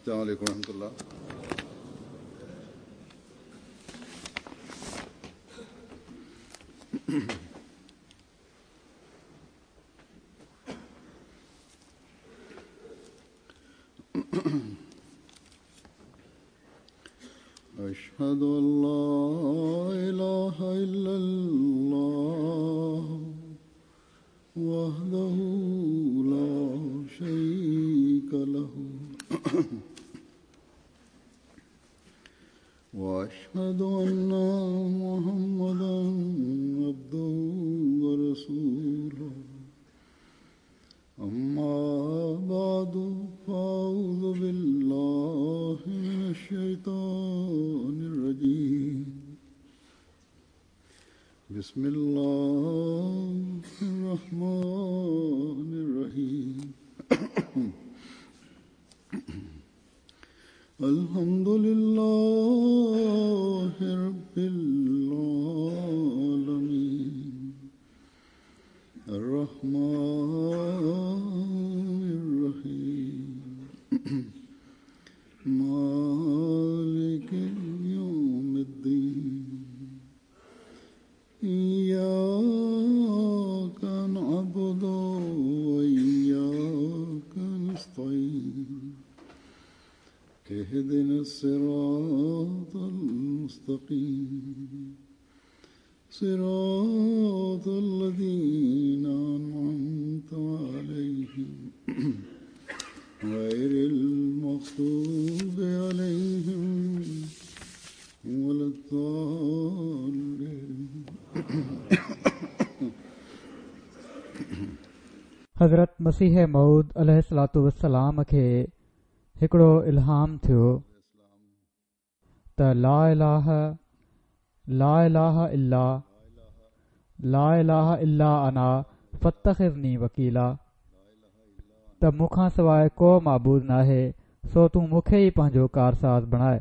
अस्सलामु अलैकुम रहमतुल्लाह। أشهد أن لا إله إلا الله وحده لا شريك له وأشهد أن محمدا عبده ورسوله أما بعد فأعوذ بالله من الشيطان الرجيم بسم الله الرحمن الرحيم الحمد لله رب العالمين الرحمن الرحيم مالك يوم الدين إياك نعبد وإياك نستعين اهدنا الصراط المستقيم صراط الذين أنعمت عليهم غير المغضوب عليهم ولا الضالين. हज़रत मसीह मऊद अलैहिस्सलातु वस्सलाम खे हिकिड़ो इल्हाम थियो त ला इलाहा इल्ला अना फत्तखिज़नी वकीला, त मूंखां सवाइ को माबूद नाहे, सो तूं मूंखे ई पंहिंजो कारसाज़ बणाए।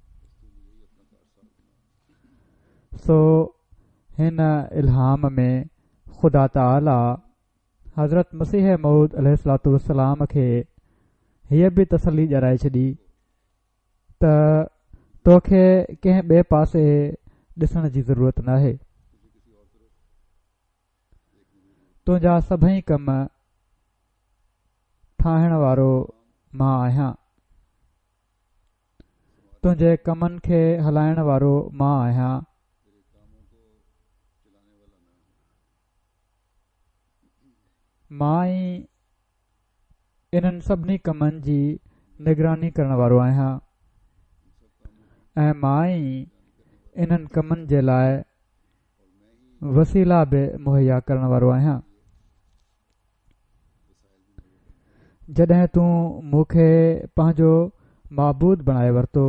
सो हिन इल्हाम में ख़ुदा ताला हज़रत मसीह मऊद अलैहिस्सलातु वस्सलाम खे हीअ बि तसली ॾियाराए छॾी त तोखे कंहिं ॿिए पासे ॾिसण जी ज़रूरत नाहे। तुंहिंजा सभई कम ठाहिण वारो मां आहियां, तुंहिंजे कमनि खे हलाइण वारो मां आहियां। मां ई इन्हनि सभिनी कमनि जी निगरानी करण वारो आहियां ऐं मां ई इन्हनि कमनि जे लाइ वसीला बि मुहैया करण वारो आहियां। जॾहिं तूं मूंखे पंहिंजो माबूद बणाए वरितो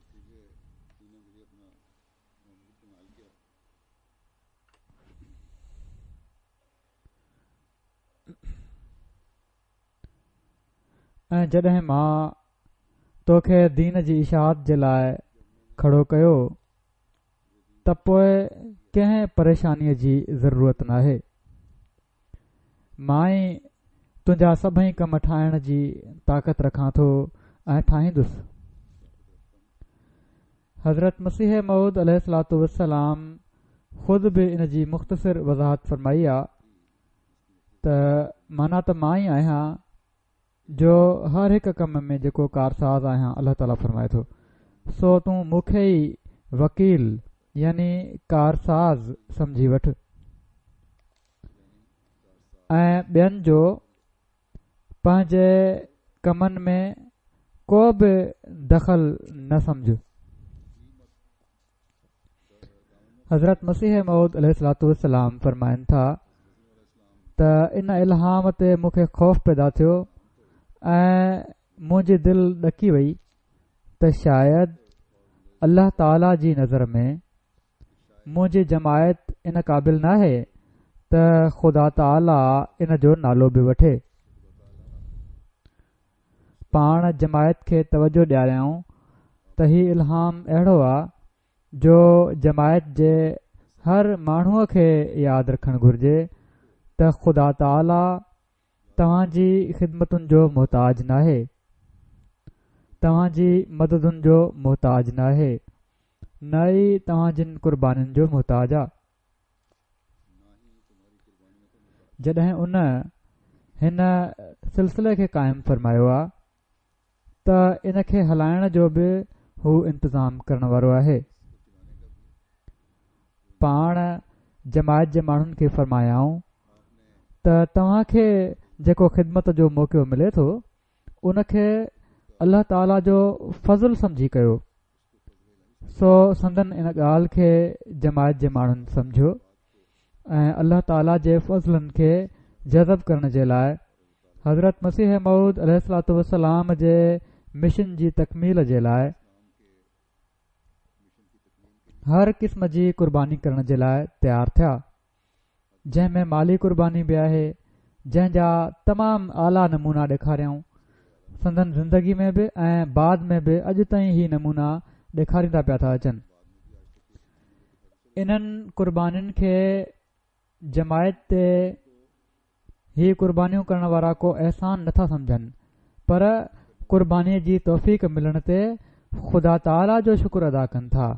ऐं जॾहिं मां तोखे दीन जी इशाअत जे लाइ खड़ो कयो त पोइ कंहिं परेशानीअ जी ज़रूरत नाहे। मां ई तुंहिंजा सभई कम ठाहिण जी ताक़त रखां थो ऐं ठाहींदुसि। हज़रत मसीह मऊद अलैहिस्सलातु वस्सलाम ख़ुद बि इन जी मुख़्तसिर वज़ाहत फ़रमाई आहे त माना त मां ई आहियां जो हर हिकु कम में जेको कारसाज़ आहियां, अल्लाह ताला फ़रमाए थो, सो तूं मूंखे ई वकील यानी कारसाज़ सम्झी वठि ऐं ॿियनि जो पंहिंजे कमनि में को बि दख़ल न सम्झ। हज़रत मसीह मऊद अलैहिस्सलातु वस्सलाम फ़रमाइनि था त इन इल्हाम ते मूंखे ख़ौफ़ पैदा थियो ऐं मुंहिंजी दिलि ॾकी वई त शायदि अल्लाह ताला जी नज़र में मुंहिंजी जमायत इन क़ाबिल नाहे त ख़ुदा ताला इन जो नालो बि वठे। पाण जमायत खे तवजो ॾियारियाऊं त हीउ इल्हाम अहिड़ो आहे जो जमायत जे हर माण्हूअ खे यादि रखणु घुरिजे त ख़ुदा ताला तव्हांजी ख़िदमतुनि जो मुहताज नाहे। तव्हांजी मददुनि जो मुहताज न आहे, न ई तव्हां जिन क़ुर्बानीुनि जो मुहताज आहे। जॾहिं उन हिन सिलसिले खे क़ाइमु फ़रमायो आहे त इन खे हलाइण जो बि हू इंतज़ाम करण वारो आहे। पाण जमायत जे माण्हुनि खे फ़रमायाऊं त तव्हांखे जेको ख़िदमत जो मौक़ो मिले थो उनखे अल्लाह ताला जो फज़ल सम्झी कयो। सो संदन इन ॻाल्हि खे जमायत जे माण्हुनि सम्झो ऐं अल्लाह ताला जे फज़लनि खे जज़ब करण जे लाइ हज़रत मसीह मऊद अलैहिस्सलातु वस्सलाम जे मिशन जी तकमील जे लाइ हर क़िस्म जी क़ुर्बानी करण जे लाइ तयारु थिया, जंहिंमें माली क़ुर्बानी बि आहे, जंहिंजा तमामु आला नमूना ॾेखारियऊं संदन ज़िंदगी में बि ऐं बाद में बि अॼु ताईं ही नमूना ॾेखारींदा पिया था अचनि। इन्हनि क़ुर्बानीुनि खे जमायत ते ही क़ुर्बानियूं करण वारा को अहसान नथा सम्झनि, पर क़ुर्बानीअ जी तौफ़ीक़ मिलण ते ख़ुदा ताला जो शुक्र अदा कनि था।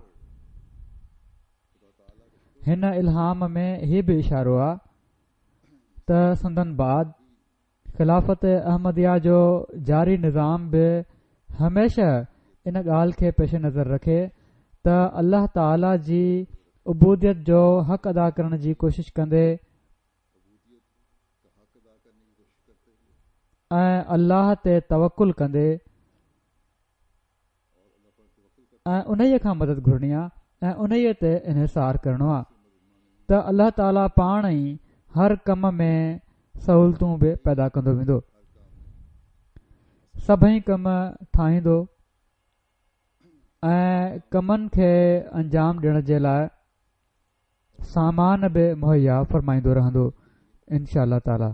हिन इल्हाम में हीउ बि इशारो आहे त संदन बाद ख़िलाफ़त अहमदिया जो जारी निज़ाम बि हमेशह इन ॻाल्हि खे पेश नज़र रखे त अल्लाह ताला जी उबूदियत जो हक़ अदा करण जी कोशिश कंदे ऐं अल्लाह ते तवकुल कंदे ऐं उन्हीअ खां मदद घुरणी आहे ऐं उन्हीअ ते इन्हिसार करणो आहे त अल्लाह ताला पाण ई हर कम में सहूलतूं बि पैदा कंदो वेंदो, सभई कम ठाहींदो ऐं कमनि खे अंजाम ॾियण जे लाइ सामान बि मुहैया फ़रमाईंदो रहंदो इंशा अल्लाह ताला।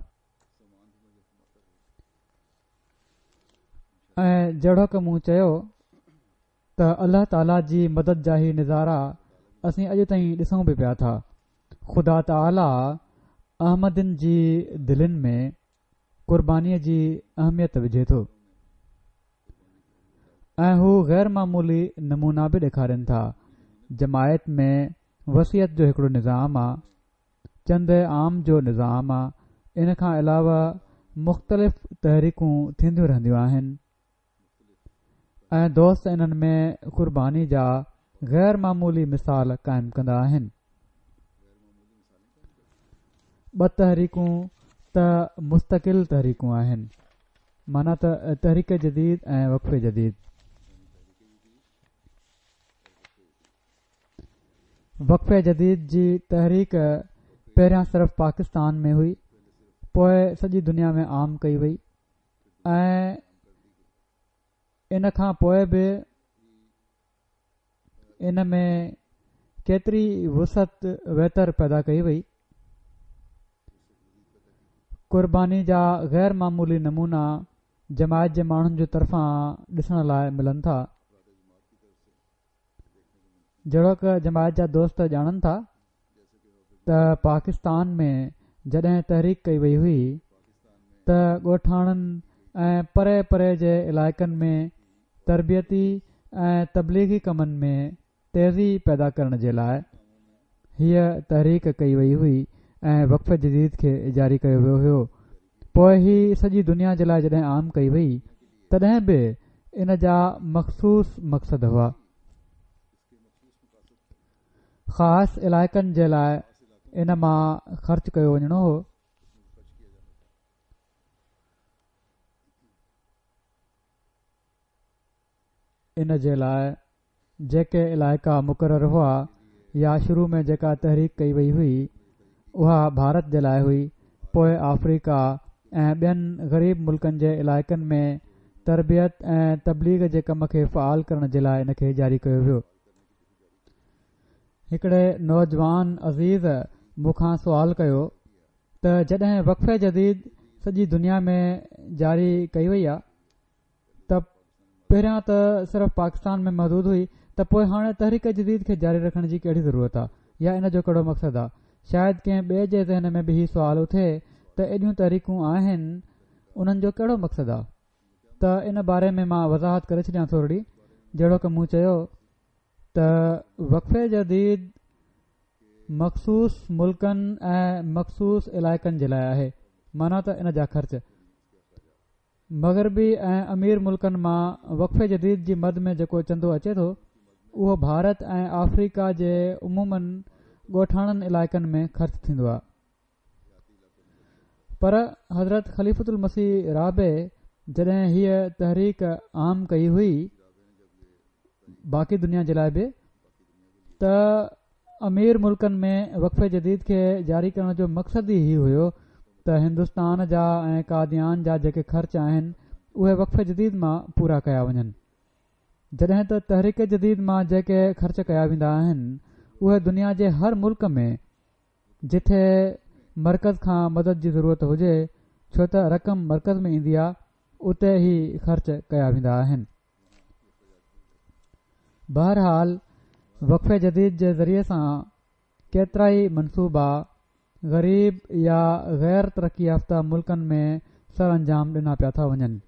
ऐं जहिड़ो की मूं चयो त अल्लाह ताला जी मदद जा ही नज़ारा असीं अॼु ताईं ॾिसूं बि पिया था। ख़ुदा ताला अहमदिन जी दिलनि में क़ुर्बानीअ जी अहमियत विझे थो ऐं हू गैर मामूली नमूना बि ॾेखारनि था। जमायत में वसियत जो हिकिड़ो निज़ाम आहे, चंद आम जो निज़ाम आहे, इन खां अलावा मुख़्तलिफ़ तहरीकूं थींदियूं रहंदियूं आहिनि ऐं दोस्त इन्हनि में क़ुर्बानी जा गैर मामूली मिसाल क़ाइमु कंदा आहिनि। ॿ तहरीकूं त मुस्तक़िल तहरीकूं आहिनि, माना त तहरीक जदीद ऐं वक़फ़े जदीद। वक़फ़े जदीद जी तहरीक पहिरियां सिर्फ़ पाकिस्तान में हुई, पोइ सॼी दुनिया में आम कई वई ऐं इन खां पोइ बि इन में केतिरी वुसअत वहितर पैदा कई वई। क़ुर्बानी जा गैर मामूली नमूना जमायत जे माण्हुनि जे तरफ़ां ॾिसण लाइ मिलनि था। जहिड़ो की जमायत जा दोस्त ॼाणनि था त पाकिस्तान में जॾहिं तहरीक कई वई हुई त ॻोठाणनि ऐं परे परे जे इलाइक़नि में तरबियती ऐं तबलीगी कमनि में तेज़ी पैदा करण जे लाइ हीअ तहरीक कई वई हुई ऐं वक़फ़े जदीद खे जारी कयो वियो हुयो। पोइ ही सॼी दुनिया जे लाइ जॾहिं आम कई वई तॾहिं बि इन जा मख़सूस मक़सद हुआ। ख़ासि इलाइक़नि जे लाइ इन मां ख़र्च कयो वञिणो हो। इन जे लाइ जेके इलाइक़ा मुक़ररु हुआ या शुरू में जेका तहरीक कई वई हुई उहा भारत जे लाइ हुई, पोइ अफ्रीका ऐं ॿियनि ग़रीब मुल्कनि जे इलाइक़नि में तरबियत ऐं तबलीग जे कम खे फ़आल करण जे लाइ इन खे जारी कयो वियो। हिकिड़े नौजवान अज़ीज़ मूंखां सुवाल कयो त जॾहिं वक़फ़े जदीद सॼी दुनिया में जारी कई वई आहे त पहिरियां त सिर्फ़ु पाकिस्तान में महदूद हुई, त पोइ हाणे तहरीक जदीद खे जारी रखण जी कहिड़ी ज़रूरत आहे या इन जो कहिड़ो मक़सदु आहे। शायदि कंहिं ॿिए जे ज़हन में बि हीउ सुवाल उथे त एॾियूं तहरीकूं आहिनि, उन्हनि जो कहिड़ो मक़सदु आहे। त इन बारे में मां वज़ाहत करे छॾियां थोरी। जहिड़ो की मूं चयो त वक़फ़े जदीद मख़सूस मुल्कनि ऐं मख़सूस इलाइक़नि जे लाइ आहे, माना त इन जा ख़र्च मग़रबी ऐं अमीर मुल्कनि मां वक़फ़े जदीद जी मद में जेको चंदो अचे थो उहो भारत ऐं अफ्रीका जे उमूमनि ॻोठाणनि इलाइक़नि में ख़र्च थींदो आहे। पर हज़रत ख़लीफ़तुल मसीह राबे जॾहिं हीअ तहरीक आम कई हुई बाक़ी दुनिया जे लाइ बि, त अमीर मुल्कनि में वक़फ़े जदीद खे जारी करण जो मक़सदु ई हुयो त हिंदुस्तान जा ऐं कादियान जा जेके ख़र्च आहिनि उहे वक़फ़े जदीद मां पूरा कया वञनि, जॾहिं त तहरीक जदीद मां जेके ख़र्च कया वेंदा आहिनि उहे दुनिया जे हर मुल्क में जिथे मर्कज़ खां मदद जी ज़रूरत हुजे, छो त रक़म मर्कज़ में ईंदी आहे, उते ई ख़र्च कया वेंदा आहिनि। बहरहाल वक़फ़े जदीद जे ज़रिए सां केतिरा ई मनसूबा ग़रीब या गैर तरक़ी याफ़्ता मुल्कनि में सर अंजाम ॾिना पिया था वञनि।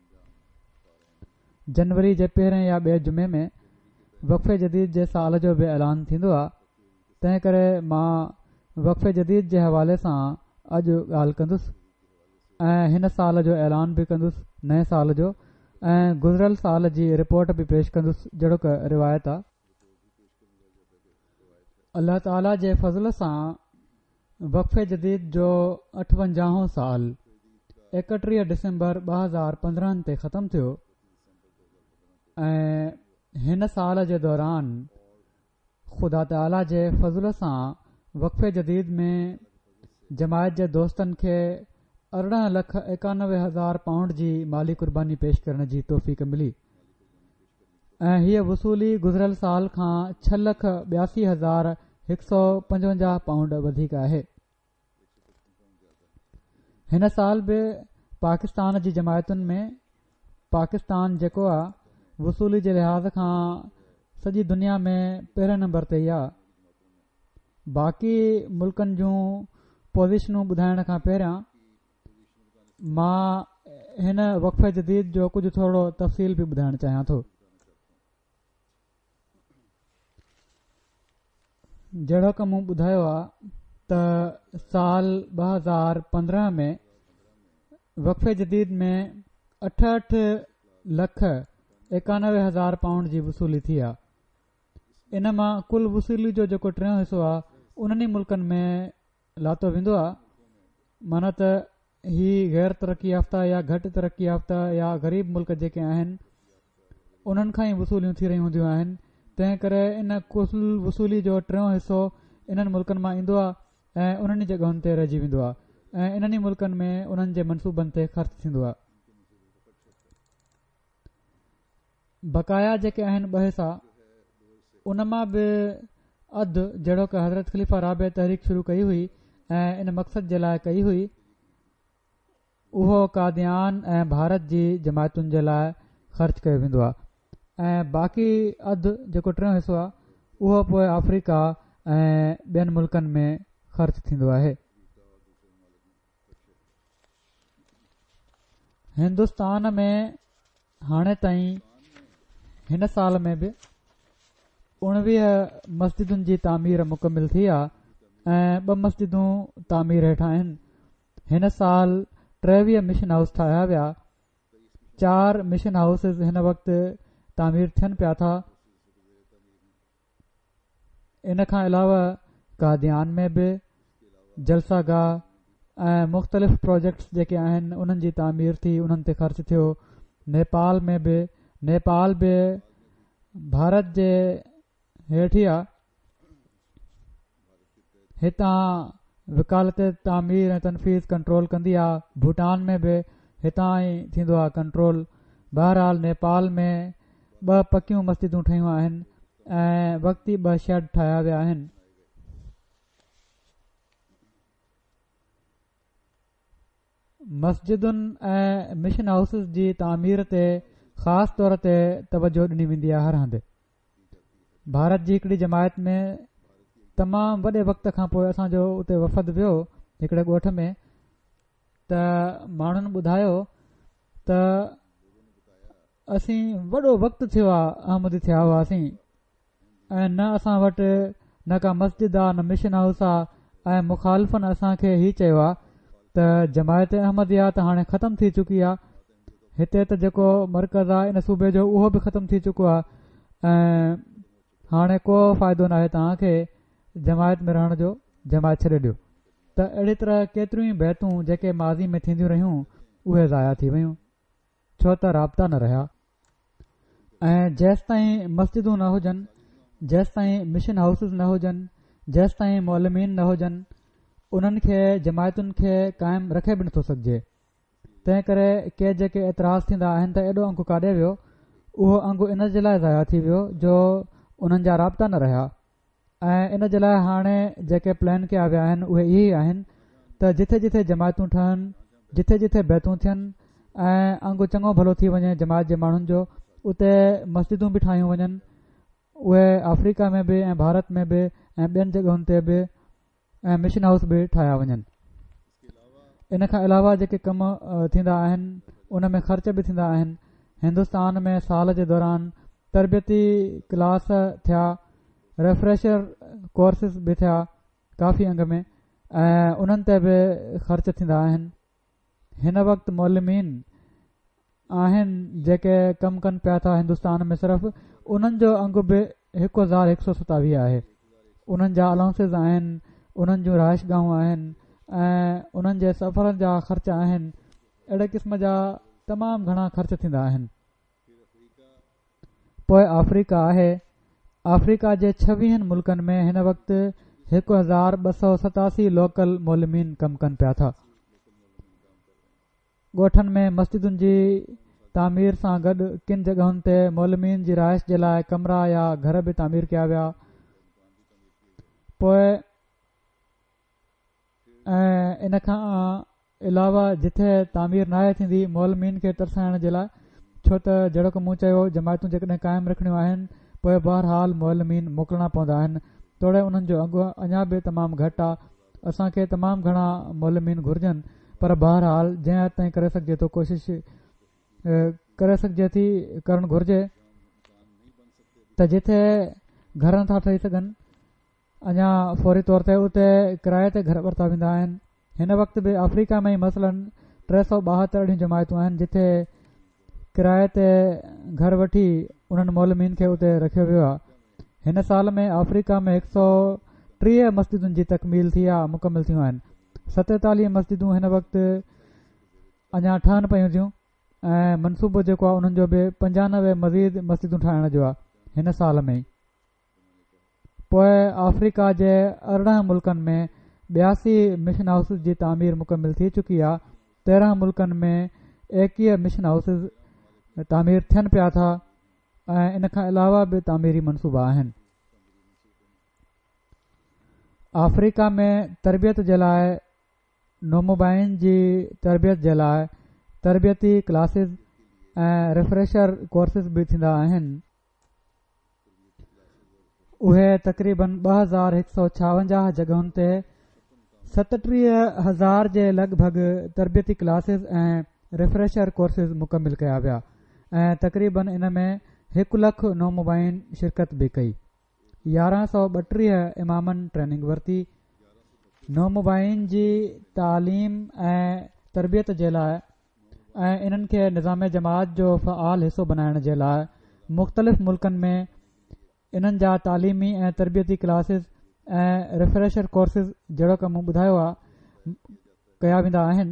जनवरी जे पहिरें या ॿिए जुमे में वक़फ़े जदीद जे साल जो बि ऐलान थींदो आहे, तंहिं करे मां वक़फ़े जदीद जे हवाले सां अॼु ॻाल्हि कंदुसि ऐं हिन साल जो ऐलान बि कंदुसि, नए साल जो, ऐं गुज़िरियल साल जी रिपोर्ट बि पेश कंदुसि जहिड़ो क रिवायत आहे। अल्लाह ताला जे फज़ल सां वक़फ़े जदीद जो 58हों साल 31 डिसंबर 2015 ते ख़तमु थियो ऐं हिन साल जे दौरान ख़ुदा ताला जे फज़ल सां वक़फ़े जदीद में जमायत जे दोस्तनि खे 18,91,000 पाउंड जी माली कुर्बानी पेश करण जी तौफ़ीक़ मिली ऐं हीअ वसूली गुज़िरियल साल खां 6,82,155 पाउंड वधीक आहे। हिन साल बि पाकिस्तान जी जमायतुनि में पाकिस्तान जेको आहे वसूली जे लिहाज़ खां सॼी दुनिया में पहिरें नंबर ते ई आहे। बाक़ी मुल्कनि जूं पोज़ीशनूं ॿुधाइण खां पहिरियां मां हिन वक़फ़े जदीद जो कुझु थोरो तफ़सील बि ॿुधाइणु चाहियां थो। जहिड़ो की मूं ॿुधायो आहे त साल 2015 में वक़फ़े जदीद में 68,91,000 पाउंड जी वसूली थी आहे। इन मां कुल वसूली जो जेको टियों हिसो आहे उन्हनि मुल्कनि में लातो वेंदो आहे, माना त ही गैर तरक़ी याफ़्ता या घटि तरक़ी याफ़्ता या ग़रीब मुल्क जेके आहिनि उन्हनि खां ई वसूलियूं थी रही हूंदियूं आहिनि। तंहिं करे इन कुल वसूली जो टियों हिसो इन्हनि मुल्कनि मां ईंदो आहे ऐं उन्हनि जॻहियुनि ते रहिजी वेंदो आहे ऐं इन्हनि मुल्कनि में उन्हनि जे मनसूबनि ते ख़र्च थींदो आहे। बक़ाया जेके आहिनि 2 हिसा उन मां बि अधु जहिड़ो की हज़रत ख़लीफ़ा राबे तहरीक शुरू कई हुई ऐं इन मक़सद जे लाइ कई हुई, उहो कादियान ऐं भारत जी जमायतुनि जे लाइ ख़र्च कयो वेंदो आहे ऐं बाक़ी अधु जेको टियों हिसो आहे उहो पोइ अफ्रीका ऐं ॿियनि मुल्कनि में ख़र्च थींदो आहे। हिंदुस्तान में हाणे ताईं हिन साल में बि 19 मस्जिदुनि जी तामीर मुकमिल थी आहे ऐं 2 मस्जिदूं तामीर हेठां आहिनि। हिन साल 23 मिशन हाउस ठाहिया विया। 4 मिशन हाउसिस हिन वक़्तु तामीर थियनि पिया था। इन खां अलावा कादियान में बि जलसागाह ऐं मुख़्तलिफ़ प्रोजेक्ट्स जेके आहिनि उन्हनि जी तामीर थी, उन्हनि ते ख़र्च थियो। नेपाल में बि भारत जे हेठि आहे, हितां वकालत तामीर ऐं तनफ़ीज़ कंट्रोल कंदी आहे। भूटान में बि हितां ई थींदो आहे कंट्रोल। बहरहाल नेपाल में 2 पकियूं मस्जिदूं ठहियूं आहिनि ऐं वक़्ती 2 शेड ठाहिया विया आहिनि। मस्जिदुनि ऐं मिशन हाउसिस जी तामीर ते ख़ासि तौर ते तवजो ॾिनी वेंदी आहे हर हंधि। भारत जी हिकिड़ी जमायत में तमामु वॾे वक़्त खां पोइ असांजो उते वफ़द वियो हिकिड़े ॻोठ में, त माण्हुनि ॿुधायो त असीं वॾो वक़्तु थियो आहे अहमदी थिया हुआसीं ऐं न असां वटि न का मस्जिद आहे न मिशन हाउस आहे ऐं मुखालिफ़नि असांखे हीउ चयो आहे त जमायत अहमदिया त हाणे ख़तमु थी चुकी आहे। हिते त जेको मर्कज़ आहे इन सूबे जो उहो बि ख़तमु थी चुको आहे ऐं हाणे को फ़ाइदो न आहे तव्हांखे जमायत में रहण जो, जमायत छॾे ॾियो। त अहिड़ी तरह केतिरियूं ई बैतूं जेके माज़ी में थींदियूं रहियूं उहे ज़ाया थी वियूं, छो त राब्ता न रहिया। ऐं जेसि ताईं मस्जिदूं न हुजनि, जेसि ताईं मिशन हाउसिस न हुजनि, जेसि ताईं मोलमीन न हुजनि, उन्हनि खे जमायतुनि खे क़ाइमु रखे बि नथो सघिजे। तंहिं करे के जेके एतिराज़ थींदा आहिनि त एॾो अंगु काॾे वियो, उहो अंगु इन जे लाइ ज़ाया थी वियो जो उन्हनि जा राब्ता न रहिया। ऐं इन जे लाइ हाणे जेके प्लान कया विया आहिनि उहे इहे ई आहिनि त जिथे जिथे जमायतूं ठहनि, जिथे जिथे बैतूं थियनि ऐं अंगु चङो भलो थी वञे जमायत जे माण्हुनि जो, उते मस्जिदूं बि ठाहियूं वञनि, उहे अफ्रीका में बि ऐं भारत में बि ऐं ॿियनि जॻहियुनि ते बि ऐं मिशन हाउस बि ठाहिया वञनि। इन खां अलावा जेके कम थींदा आहिनि उन में ख़र्च बि थींदा आहिनि। हिंदुस्तान में साल जे दौरान तरबियती क्लास थिया, रिफ्रेशर कोर्सिस बि थिया काफ़ी अंग में, ऐं उन्हनि ते बि ख़र्च थींदा आहिनि। हिन वक़्तु मोलमीन आहिनि जेके कमु कनि पिया था हिंदुस्तान में, सिर्फ़ु उन्हनि जो अंगु बि 1127 आहे। उन्हनि जा अलाउंसिस आहिनि, उन्हनि जूं रहाइशगाहूं आहिनि ऐं उन्हनि जे सफ़रनि जा ख़र्च आहिनि। अहिड़े क़िस्म जा तमामु घणा ख़र्च थींदा आहिनि। पोइ अफ्रीका आहे। अफ्रीका जे 26 मुल्कनि में हिन वक़्तु 1287 लोकल मोलमीन कमु कनि पिया था। ॻोठनि में मस्जिदुनि जी तामीर सां गॾु किन जॻहुनि ते मोलमीन जी रहाइश जे लाइ कमरा या घर बि तामीर कया विया। पोइ ऐं इन खां अलावा जिथे तामीर नाहे थींदी मोलमीन खे तरसाइण जे लाइ, छो त जहिड़ो की मूं चयो जमायतूं जेकॾहिं क़ाइमु रखणियूं आहिनि पोइ बहरहाल मोलमीन मोकिलणा पवंदा आहिनि, तोड़े उन्हनि जो अघु अञा बि तमामु घटि आहे। असांखे तमामु घणा मोलमीन घुरिजनि, पर बहरहाल जंहिं हद ताईं करे सघिजे थो कोशिशि करे सघिजे थी करणु घुरिजे त जिथे घर नथा ठही सघनि अञा फौरी तौर ते उते किराए ते घर वरिता वेंदा आहिनि। हिन वक़्तु बि अफ्रीका में ई मसलन 372 जमायतूं आहिनि जिथे किराए ते घर वठी उन्हनि मोलमीन खे उते रखियो वियो आहे। हिन साल में अफ्रीका में 130 मस्जिदुनि जी तकमील थी आहे, मुकमिल थियूं आहिनि। 47 मस्जिदूं हिन वक़्तु अञा ठहनि पियूं थियूं ऐं मनसूबो जेको आहे उन्हनि जो बि 95 मज़ीद मस्जिदूं ठाहिण जो आहे हिन साल में ई। पोइ अफ्रीका जे 18 मुल्कनि में 82 मिशन हाउसिस जी तामीर मुकमिल थी चुकी आहे। 13 मुल्कनि में 21 मिशन हाउसिस तामीर थियनि पिया था ऐं इन खां अलावा बि तामीरी मनसूबा आहिनि। अफ्रीका में तरबियत जे लाइ नोमोबाइन जी तरबियत जे लाइ तरबियती क्लासिस ऐं रिफ्रेशर कोर्सिस बि थींदा आहिनि। उहे तक़रीबन 2156 जॻहुनि ते 37,000 जे लॻभॻि तरबियती क्लासिस ऐं रिफ्रेशर कोर्सिस मुकमिल कया विया ऐं तक़रीबन इन में 1 लख नोमोबाइन शिरकत बि कई। 1132 इमामनि ट्रेनिंग वरिती। नोमोबाइन जी तालीम ऐं तरबियत जे लाइ ऐं इन्हनि खे निज़ाम जमात जो फ़आल हिसो बनाइण जे लाइ मुख़्तलिफ़ मुल्कनि में इन्हनि जा तालीमी ऐं तरबियती क्लासिस ऐं रिफ्रेशर कोर्सिस जहिड़ो की मूं ॿुधायो आहे कया वेंदा आहिनि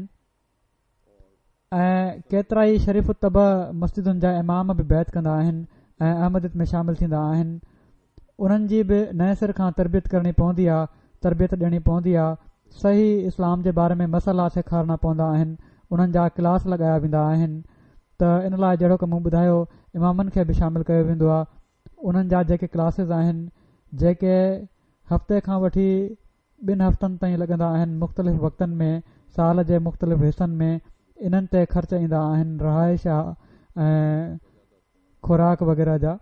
ऐं केतिरा ई शरीफ़ तब मस्जिदुनि जा इमाम बि बैत कंदा आहिनि ऐं अहमदियत में शामिल थींदा आहिनि। उन्हनि जी बि नए सिर खां तरबियत करणी पवंदी आहे, तरबियत ॾियणी पवंदी आहे। सही इस्लाम जे बारे में मसइला सेखारणा पवंदा आहिनि, उन्हनि जा क्लास लॻाया वेंदा आहिनि। त इन लाइ जहिड़ो की मूं ॿुधायो इमामनि खे बि शामिल कयो वेंदो आहे। उन्हनि जा जेके क्लासिस आहिनि जेके हफ़्ते खां वठी 2 हफ़्तनि ताईं लॻंदा आहिनि मुख़्तलिफ़ वक़्तनि में साल जे मुख़्तलिफ़ हिसनि में, इन्हनि ते ख़र्च ईंदा आहिनि रहाइश ऐं खुराक वग़ैरह जा।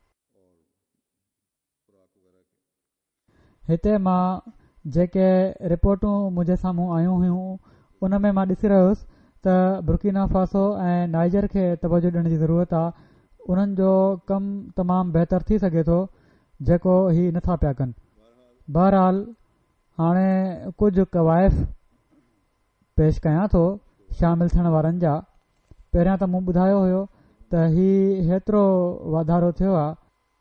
हिते मां जेके रिपोर्टूं मुंहिंजे साम्हूं आयूं हुयूं उन में मां ॾिसी रहियो हुयुसि त बुर्किना फासो ऐं नाइजर खे तवजो ॾियण जी ज़रूरत आहे. उन्हनि जो कमु तमामु बहितर थी सघे थो जेको ही नथा पिया कनि. बहरहाल हाणे कुझु क़वाइफ़ पेश कयां थो शामिल थियण वारनि जा. पहिरियां त मूं ॿुधायो हुयो त ही हेतिरो वाधारो थियो आहे.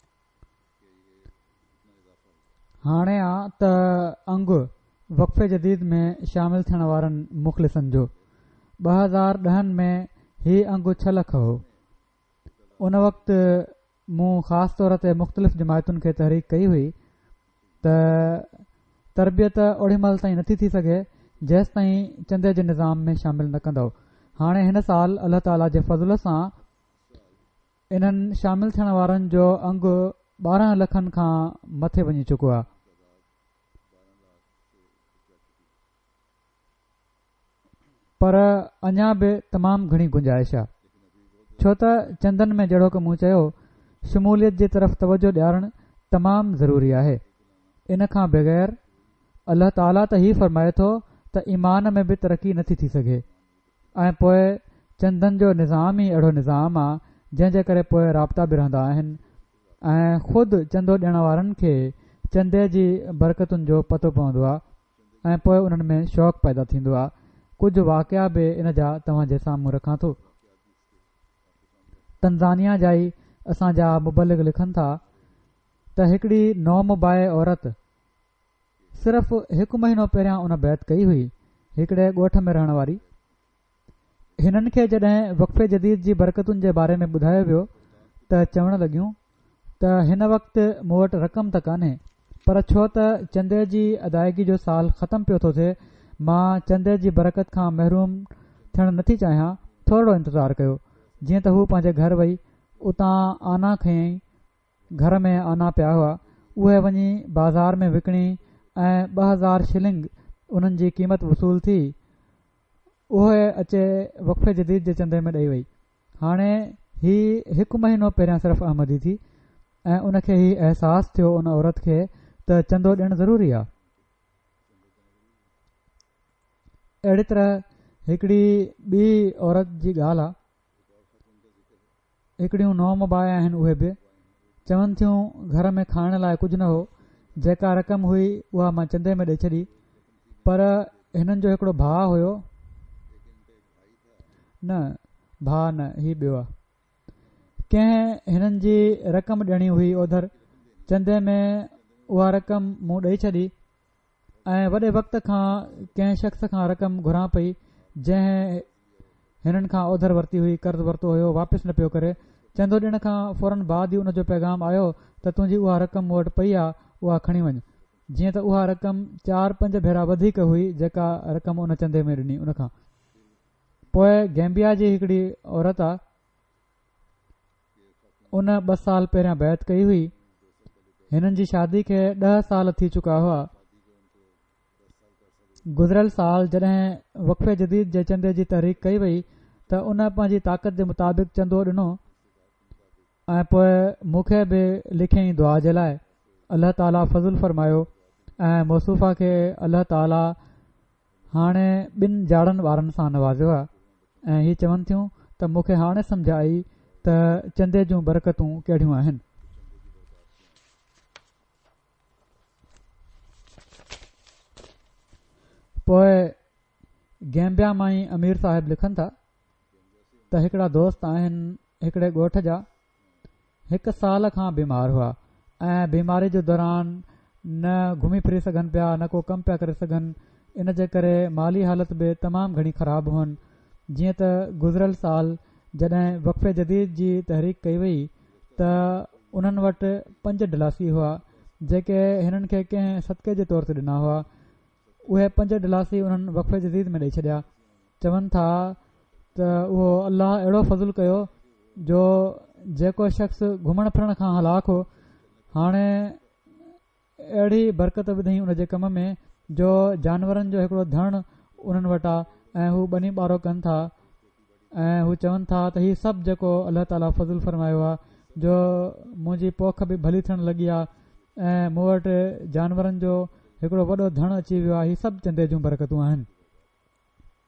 हाणे आहे त अंगु वक़फ़े जदीद में शामिल थियण वारनि मुख़लिसनि जो. 2010 में ही अंगु 6 लख हो. उन वक़्तु मूं ख़ासि तौर ते मुख़्तलिफ़ जमायतुनि खे तहरीक कई हुई त तरबियत ओड़ी महिल ताईं नथी थी सघे जेसि ताईं चंदे जे निज़ाम में शामिल न कंदो. हाणे हिन साल अल्लाह ताला जे फज़ल सां इन्हनि शामिल थियण वारनि जो अंगु 12 लखनि खां मथे वञी चुको आहे. पर अञा बि तमामु घणी गुंजाइश आहे, छो त चंदनि में जहिड़ो की मूं चयो शमूलियत जी तरफ़ तवजो ॾियारणु तमामु ज़रूरी आहे. इन खां बग़ैर अल्लाह ताला त ही फ़रमाए थो त ईमान में बि तरक़ी नथी थी सघे ऐं पोइ चंदनि जो निज़ाम ई अहिड़ो निज़ाम आहे जंहिंजे करे पोइ राब्ता बि रहंदा आहिनि ऐं ख़ुदि चंदो ॾियण वारनि खे चंदे जी बरकतुनि जो पतो पवंदो आहे ऐं पोइ उन्हनि में शौक़ु पैदा थींदो आहे. कुझु वाक़िया बि इन जा तव्हांजे साम्हूं रखां थो. तंज़ानिया जा ई असांजा मुबलिग लिखनि था त हिकिड़ी नौमुबाए औरत सिर्फ़ 1 महीनो पहिरियां उन बैत कई हुई, हिकिड़े ॻोठ में रहण वारी. हिननि खे जॾहिं वक़फ़े जदीद जी बरकतुनि जे बारे में ॿुधायो वियो त चवणु लॻियूं त हिन वक़्तु मूं वटि रक़म त कान्हे, पर छो त चंदे जी अदायगी जो साल ख़तमु पियो थो थिए, मां चंदे जी बरकत खां महरूम थियणु नथी चाहियां. थोरो इंतज़ारु कयो. जीअं त हू पंहिंजे घर वई, उतां आना खयईं. घर में आना पिया हुआ, उहे वञी बाज़ार में विकिणी ऐं 2000 शिलिंग उन्हनि जी क़ीमत वसूल थी. उहे अचे वक़फ़े जदीद जे चंदे में ॾेई वई. हाणे ही 1 महीनो पहिरियां सिर्फ़ु अहमदी थी ऐं उनखे ही अहसासु थियो उन औरत खे त चंदो ॾियणु ज़रूरी आहे. अहिड़ी तरह हिकिड़ी ॿी औरत जी ॻाल्हि आहे. हिकिड़ियूं नौमुबाए आहिनि, उहे बि चवनि थियूं घर में खाइण लाइ कुझु न हो, जेका रक़म हुई उहा मां चंदे में ॾेई छॾी. पर हिननि जो हिकिड़ो भाउ हुयो, न भाउ न, ही ॿियो आहे. कंहिं हिननि जी रक़म ॾियणी हुई ओधर चंदे में, उहा रक़म मूं ॾेई छॾी ऐं वॾे वक़्त खां कंहिं शख़्स खां रक़म घुरां पई जंहिं हिननि खां ओधर वरिती हुई, कर्ज़ु वरितो हुयो, वापसि न पियो करे. चंदो ॾियण खां फ़ौरन बाद ई उनजो पैगाम आयो त तुंहिंजी उहा रक़म मूं वटि पई आहे, उहा खणी वञ. जीअं त उहा रक़म 4-5 भेरा वधीक हुई जेका रक़म उन चंदे में ॾिनी उनखां. पोइ गैम्बिया जी हिकिड़ी औरत आहे, उन 2 साल पहिरियां बैत कई हुई. हिननि जी शादी खे 10 साल थी चुका हुआ. गुज़िरियल साल जॾहिं वक़फ़े जदीद जे चंदे जी तहरीक कई वई त उन पंहिंजी ताक़त जे मुताबिक़ चंदो ॾिनो ऐं पोइ मूंखे बि लिखियईं दुआ जे लाइ. अल्लाह ताला फज़ुल फ़रमायो ऐं मौसूफ़ा खे अल्लाह ताला हाणे 2 जाड़नि वारनि सां नवाज़ियो आहे ऐं हीअ चवनि थियूं त मूंखे हाणे सम्झ आई त चंदे जूं बरकतूं कहिड़ियूं आहिनि. पोइ गैम्बिया मां ई अमीर साहिब लिखनि था त हिकिड़ा दोस्त आहिनि हिकिड़े ॻोठ जा, 1 साल खां बीमार हुआ ऐं बीमारी जे दौरान न घुमी फिरी सघनि पिया, न को कमु पिया करे सघनि. इन जे करे माली हालत बि तमामु घणी ख़राबु हुअनि. जीअं त गुज़िरियल साल जॾहिं वक़फ़े जदीद जी तहरीक कई वई त उन्हनि वटि 5 डलासी हुआ जेके हिननि खे कंहिं सदक़े जे तौर ते ॾिना हुआ. उहे 5 डलासी उन्हनि वक़फ़े जदीद में ॾेई छॾिया. चवनि था त उहो अल्लाह अहिड़ो फज़ुल कयो जो जेको शख़्स घुमण फिरण खां हलाक हो, हाणे अहिड़ी बरकत विधई उन जे कम में जो जानवरनि जो हिकिड़ो धण उन्हनि वटि आहे ऐं हू ॿनी ॿारो कनि था. ऐं हू चवनि था त हीउ सभु जेको अल्लाह ताला फज़ुल फ़रमायो आहे, जो मुंहिंजी पोख बि भली थियणु लॻी आहे ऐं मूं वटि जानवरनि जो हिकिड़ो वॾो धण अची वियो आहे, हीउ सभु चंदे जूं बरकतूं आहिनि.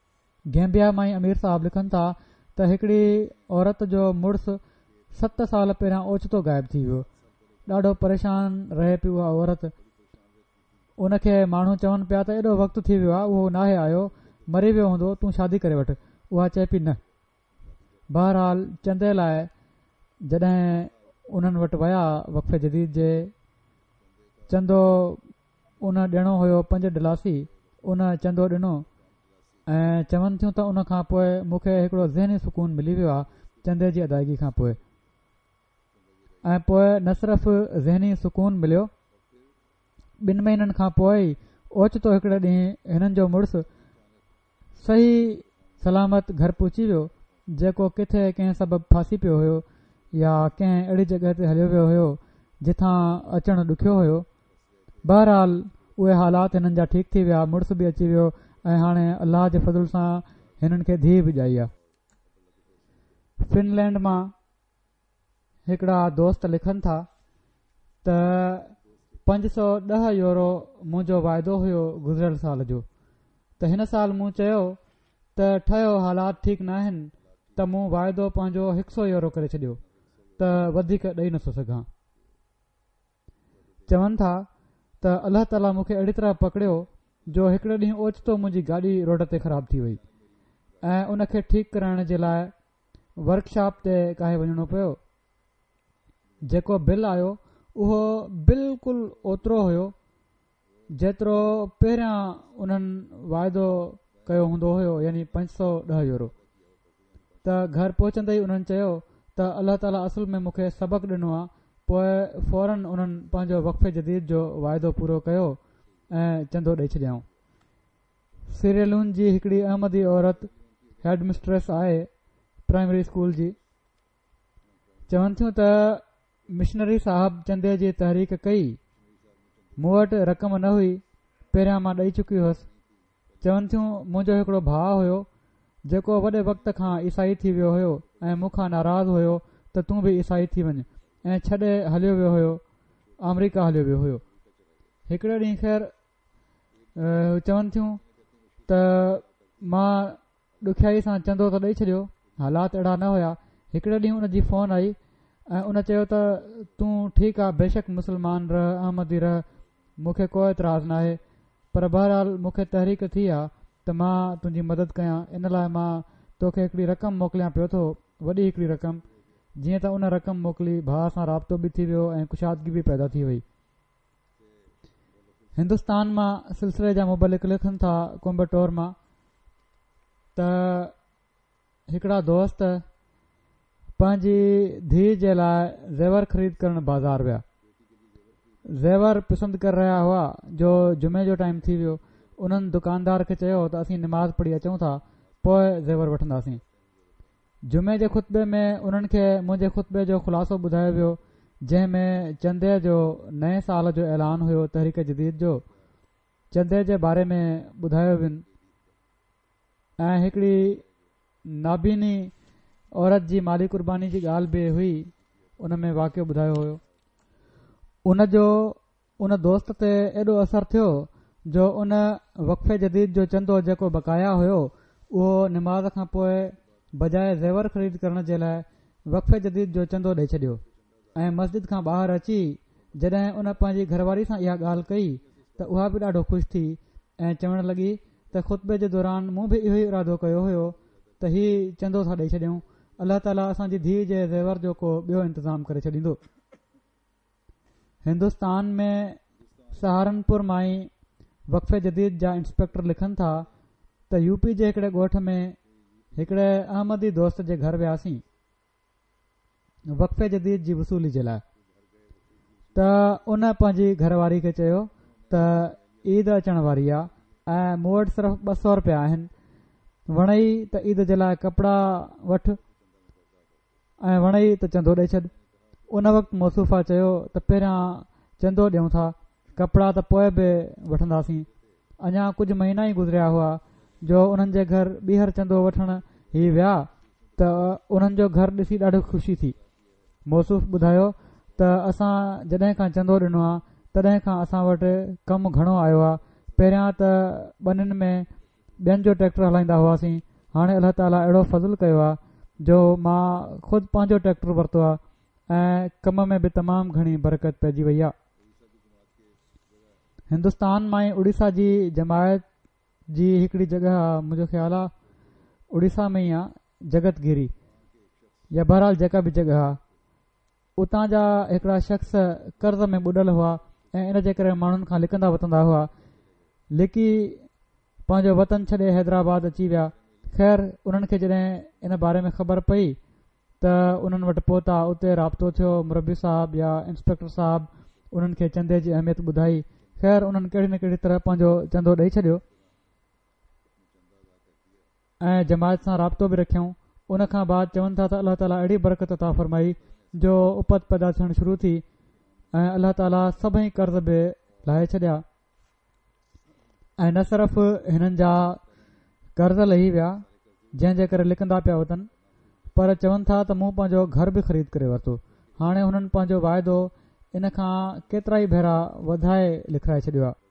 गैम्बिया मां ई अमीर साहब लिखनि था त हिकिड़ी औरत जो मुड़ुसु 7 साल पहिरियां ओचितो ग़ाइबु थी वियो। ॾाढो परेशान रहे पियो उहा औरत। उनखे माण्हू चवनि पिया त एॾो वक़्तु थी वियो आहे, उहो नाहे आयो, मरी वियो हूंदो, तूं शादी करे वठि। उहा चए पई न। बहरहाल चंदे लाइ जॾहिं उन्हनि वटि विया वक़्फ़े जदीद जे, चंदो उन ॾियणो हुयो 5 डिलासी। उन चंदो ॾिनो ऐं चवनि थियूं त उन खां पोइ मूंखे हिकिड़ो ज़हनी सुकून मिली वियो आहे चंदे जी अदायगी खां पोइ। ऐं पोइ न सिर्फ़ु ज़हनी सुकून मिलियो, 2 महीननि खां पोइ ई ओचितो हिकिड़े ॾींहुं हिननि जो मुड़ुसु सही सलामत घर पहुची वियो, जेको किथे कंहिं सबबु फासी पियो हुयो या कंहिं अहिड़ी जॻह ते हलियो वियो हुयो जिथां अचणु ॾुखियो हुयो। बहरहाल उहे हालात हिननि जा ठीकु थी विया, मुड़ुसु बि अची वियो ऐं हाणे अलाह जे फज़ल सां हिननि खे धीउ बि ॼाई आहे। फिनलैंड मां हिकिड़ा दोस्त लिखनि था त 510 यूरो मुंहिंजो वाइदो हुयो गुज़िरियल साल जो, त हिन साल मूं चयो त ठहियो हालात ठीकु न आहिनि त मूं वाइदो पंहिंजो 100 यूरो करे छॾियो, त वधीक ॾेई नथो सघां। चवनि था त अलाह ताला मूंखे अहिड़ी तरह पकड़ियो जो हिकिड़े ॾींहुं ओचितो मुंहिंजी गाॾी रोड ते ख़राबु थी वई ऐं उनखे ठीकु कराइण जे लाइ वर्कशॉप ते काहे वञिणो पियो। जेको बिल आयो उहो बिल्कुलु ओतिरो हुयो जेतिरो पहिरियां उन्हनि वाइदो कयो हूंदो हुयो, यानी 510 यूरो। त घर पहुचंदे ई उन्हनि चयो त अलाह ताला असल में मूंखे सबक़ु ॾिनो आहे। पोइ फौरन उन्हनि पंहिंजो वक़्फ़े जदीद जो वाइदो पूरो कयो ऐं चंदो ॾेई छॾियऊं। सीरियलून जी हिकिड़ी अहमदी औरत हेड मिस्ट्रेस आहे प्राइमरी स्कूल जी, चवनि थियूं त मिशनरी साहब चंदे जी तहरीक कई, मूं वटि रक़म न हुई, पहिरियां मां ॾेई चुकी हुअसि। चवनि थियूं मुंहिंजो हिकिड़ो भाउ हुयो जेको वॾे वक़्त खां ईसाई थी वियो हुयो ऐं मूंखां नाराज़ हुयो त तूं बि ईसाई थी वञ, ऐं छॾे हलियो वियो हुयो, अमरीका हलियो वियो हुयो। हिकिड़े ॾींहुं ख़ैर चवनि थियूं त मां ॾुखियाई सां चंदो त ॾेई छॾियो, हालात अहिड़ा न हुया। हिकिड़े ॾींहुं उन जी फ़ोन आई ऐं उन चयो त तूं ठीकु आहे, बेशक मुस्लमान रह, अहमदी रह, मूंखे को एतिराज़ न आहे, पर बहरहाल मूंखे तहरीक थी आहे त मां तुंहिंजी मदद कयां। इन लाइ मां तोखे हिकिड़ी रक़म मोकिलियां पियो थो, वॾी हिकिड़ी रक़म। जीअं त उन रक़म मोकिली, भाउ सां राब्तो बि थी वियो ऐं कुशादगी बि पैदा थी वई। हिंदुस्तान मां सिलसिले जा मुबलिक लिखनि था कोम्बटोर मां त हिकिड़ा दोस्त पंहिंजी धीउ जे लाइ ज़ेवर ख़रीद करणु बाज़ार विया। ज़ेवर पसंदि करे रहिया हुआ जो जुमे जो टाइम थी वियो। उन्हनि दुकानदार खे चयो त असीं नमाज़ पढ़ी अचूं था, पोइ ज़ेवर वठंदासीं। जुमे जे खुतबे में उन्हनि खे मुंहिंजे खुतबे जो ख़ुलासो ॿुधायो वियो, जंहिं में चंदे जो नए साल जो ऐलान हुयो, तहरीक जदीद जो। चंदे जे बारे में ॿुधायो वियुनि ऐं हिकिड़ी नाबीनी औरत जी माली कुर्बानी जी ॻाल्हि बि हुई, उन में वाक़ियो ॿुधायो हुयो। उनजो उन दोस्त ते एॾो असरु थियो जो उन वक़्फ़े जदीद जो चंदो जेको बक़ाया हुयो उहो नमाज़ खां पोइ बजाए ज़ेवर ख़रीद करण जे लाइ वक़्फ़े जदीद जो चंदो ॾेई छॾियो। ऐं मस्जिद खां ॿाहिरि अची जॾहिं उन पंहिंजी घरवारी सां इहा ॻाल्हि कई त उहा बि ॾाढो ख़ुशि थी ऐं चवणु लॻी त ख़ुतबे जे दौरान मूं बि इहो ई इरादो कयो हुयो त हीउ चंदो था ॾेई छॾियूं, अलाह ताला असांजी धीउ जे ज़ेवर जो को ॿियो इंतज़ाम करे छॾींदो। हिंदुस्तान में सहारनपुर मां ई वक़्फ़े जदीद जा इंस्पेक्टर लिखनि था त यूपी जे हिकिड़े ॻोठ में हिकिड़े अहमदी दोस्त जे घर वियासीं वक़्फ़े जदीद जी वसूली जे लाइ। त उन पंहिंजी घरवारी खे चयो त ईद अचण वारी आहे ऐं मूं वटि सिर्फ़ु 200 रुपया आहिनि, वणई त ईद जे लाइ कपिड़ा वठि ऐं वणई त चंदो ॾेई छॾ। उन वक़्तु मौसूफ़ा चयो त पहिरियां चंदो ॾियूं था, कपिड़ा त पोइ बि वठंदासीं। अञा कुझु महीना ई गुज़रिया हुआ जो उन्हनि जे घर ॿीहर चंदो वठण ही विया त उन्हनि जो घर ॾिसी ॾाढी ख़ुशी थी। मौसूफ़ ॿुधायो त असां जॾहिं खां चंदो ॾिनो आहे तॾहिं खां असां वटि कमु घणो आयो आहे। पहिरियां त ॿनिनि में ॿियनि जो ट्रैक्टर हलाईंदा हुआसीं, हाणे अलाह ताला अहिड़ो फज़ल कयो आहे जो मां ख़ुदि पंहिंजो ट्रैक्टर वरितो आहे ऐं कम में बि तमामु घणी बरकत पइजी वई आहे। हिंदुस्तान मां ई उड़ीसा जी जमायत जी हिकिड़ी जॻह आहे, मुंहिंजो ख़्यालु आहे उड़ीसा में ई आहे, जगतगिरी या बहरहाल जेका बि जॻह आहे, उतां जा हिकिड़ा शख़्स कर्ज़ में ॿुॾल हुआ ऐं इन जे करे माण्हुनि खां लिकंदा वठंदा हुआ। लिकी पंहिंजो वतन छॾे हैदराबाद अची विया। ख़ैर उन्हनि खे जॾहिं इन बारे में ख़बर पई त उन्हनि वटि पहुता, उते राब्तो थियो, मुरबी साहब या इंस्पेक्टर साहब उन्हनि खे चंदे जी अहमियत ॿुधाई। ख़ैर उन्हनि कहिड़ी न कहिड़ी तरह पंहिंजो चंदो ॾेई छॾियो ऐं जमायत सां राब्तो बि रखियऊं। उन खां बाद चवनि था त अलाह ताला अहिड़ी बरकत अता फरमाई जो उपत पैदा थियणु शुरू थी ऐं अलाह ताला सभई कर्ज़ बि लाहे छॾिया ऐं न सिर्फ़ हिननि जा कर्ज़ लही विया जंहिंजे करे लिकंदा पिया वतन, पर चवनि था त मूं पंहिंजो घर बि ख़रीद करे वरितो। हाणे हुननि पंहिंजो वाइदो इन खां केतिरा ई भेरा वधाए लिखाए छॾियो आहे।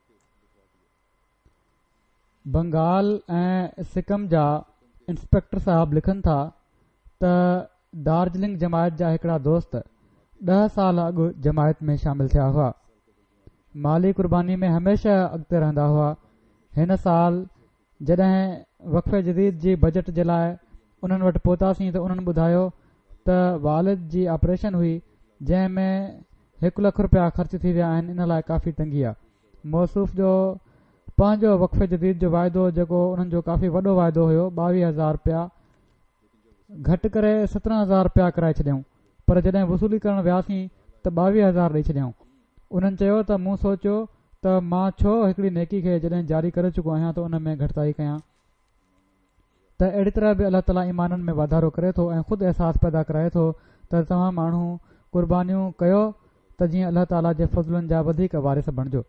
बंगाल ऐं सिक्किम जा इंस्पेक्टर साहब लिखनि था त दार्जिलिंग जमायत जा हिकिड़ा दोस्त 10 साल अॻु जमायत में शामिल थिया हुआ। माली कुर्बानी में हमेशह अॻिते रहंदा हुआ। हिन साल जॾहिं वक़फ़े जदीद जी बजट जे लाइ उन्हनि वटि पहुतासीं त उन्हनि ॿुधायो त वालिद जी ऑपरेशन हुई जंहिं में 1 लख रुपया ख़र्च थी विया आहिनि। इन लाइ काफ़ी तंगी आहे। मौसूफ़ जो पंहिंजो वक़फ़े जदीद जो वाइदो जेको उन्हनि जो काफ़ी वॾो वाइदो हुयो 22,000 रुपया, घटि करे 17,000 रुपया कराए छॾियऊं, पर जॾहिं वसूली करणु वियासीं त 22,000 ॾेई छॾियऊं। उन्हनि चयो त मूं सोचियो त मां छो हिकिड़ी नेकी खे जॾहिं जारी करे चुको आहियां त उन में घटिताई कयां। त अहिड़ी तरह बि अलाह ताला ईमाननि में वाधारो करे थो ऐं ख़ुदि अहसासु पैदा कराए थो त तव्हां माण्हू क़ुर्बानियूं कयो त जीअं अलाह ताला जे फज़लनि जा वधीक वारिस बणिजो।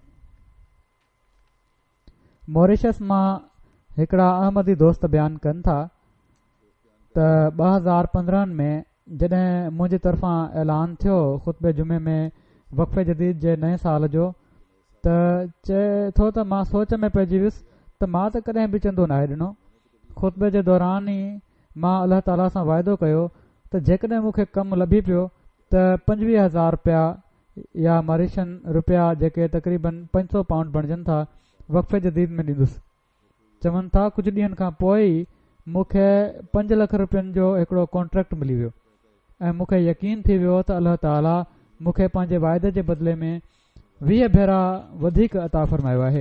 मॉरिशस मां हिकिड़ा अहमदी दोस्त बयानु कनि था त 2015 में जॾहिं मुंहिंजी तरफ़ां ऐलान थियो ख़ुतबे जुमे में वक़फ़े जदीद जे नए साल जो, त चए थो त मां सोच में पइजी वियुसि त मां त कॾहिं बि चंदो नाहे ॾिनो। ख़ुतबे जे दौरान ई मां अलाह ताला सां वाइदो कयो त जेकॾहिं मूंखे कमु लभी पियो त 25,000 रुपया या मॉरिशन रुपया जेके तक़रीबन 500 पाउंड बणिजनि था वक़फ़े जदीद में ॾींदुसि। चवनि था कुझु ॾींहंनि खां पोइ ई मूंखे 5 लख रुपयनि जो हिकिड़ो कॉन्ट्रैक्ट मिली वियो ऐं मूंखे यकीन थी वियो त अलाह ताला मूंखे पंहिंजे वाइदे जे बदिले में 20 भेरा वधीक अता फ़रमायो आहे।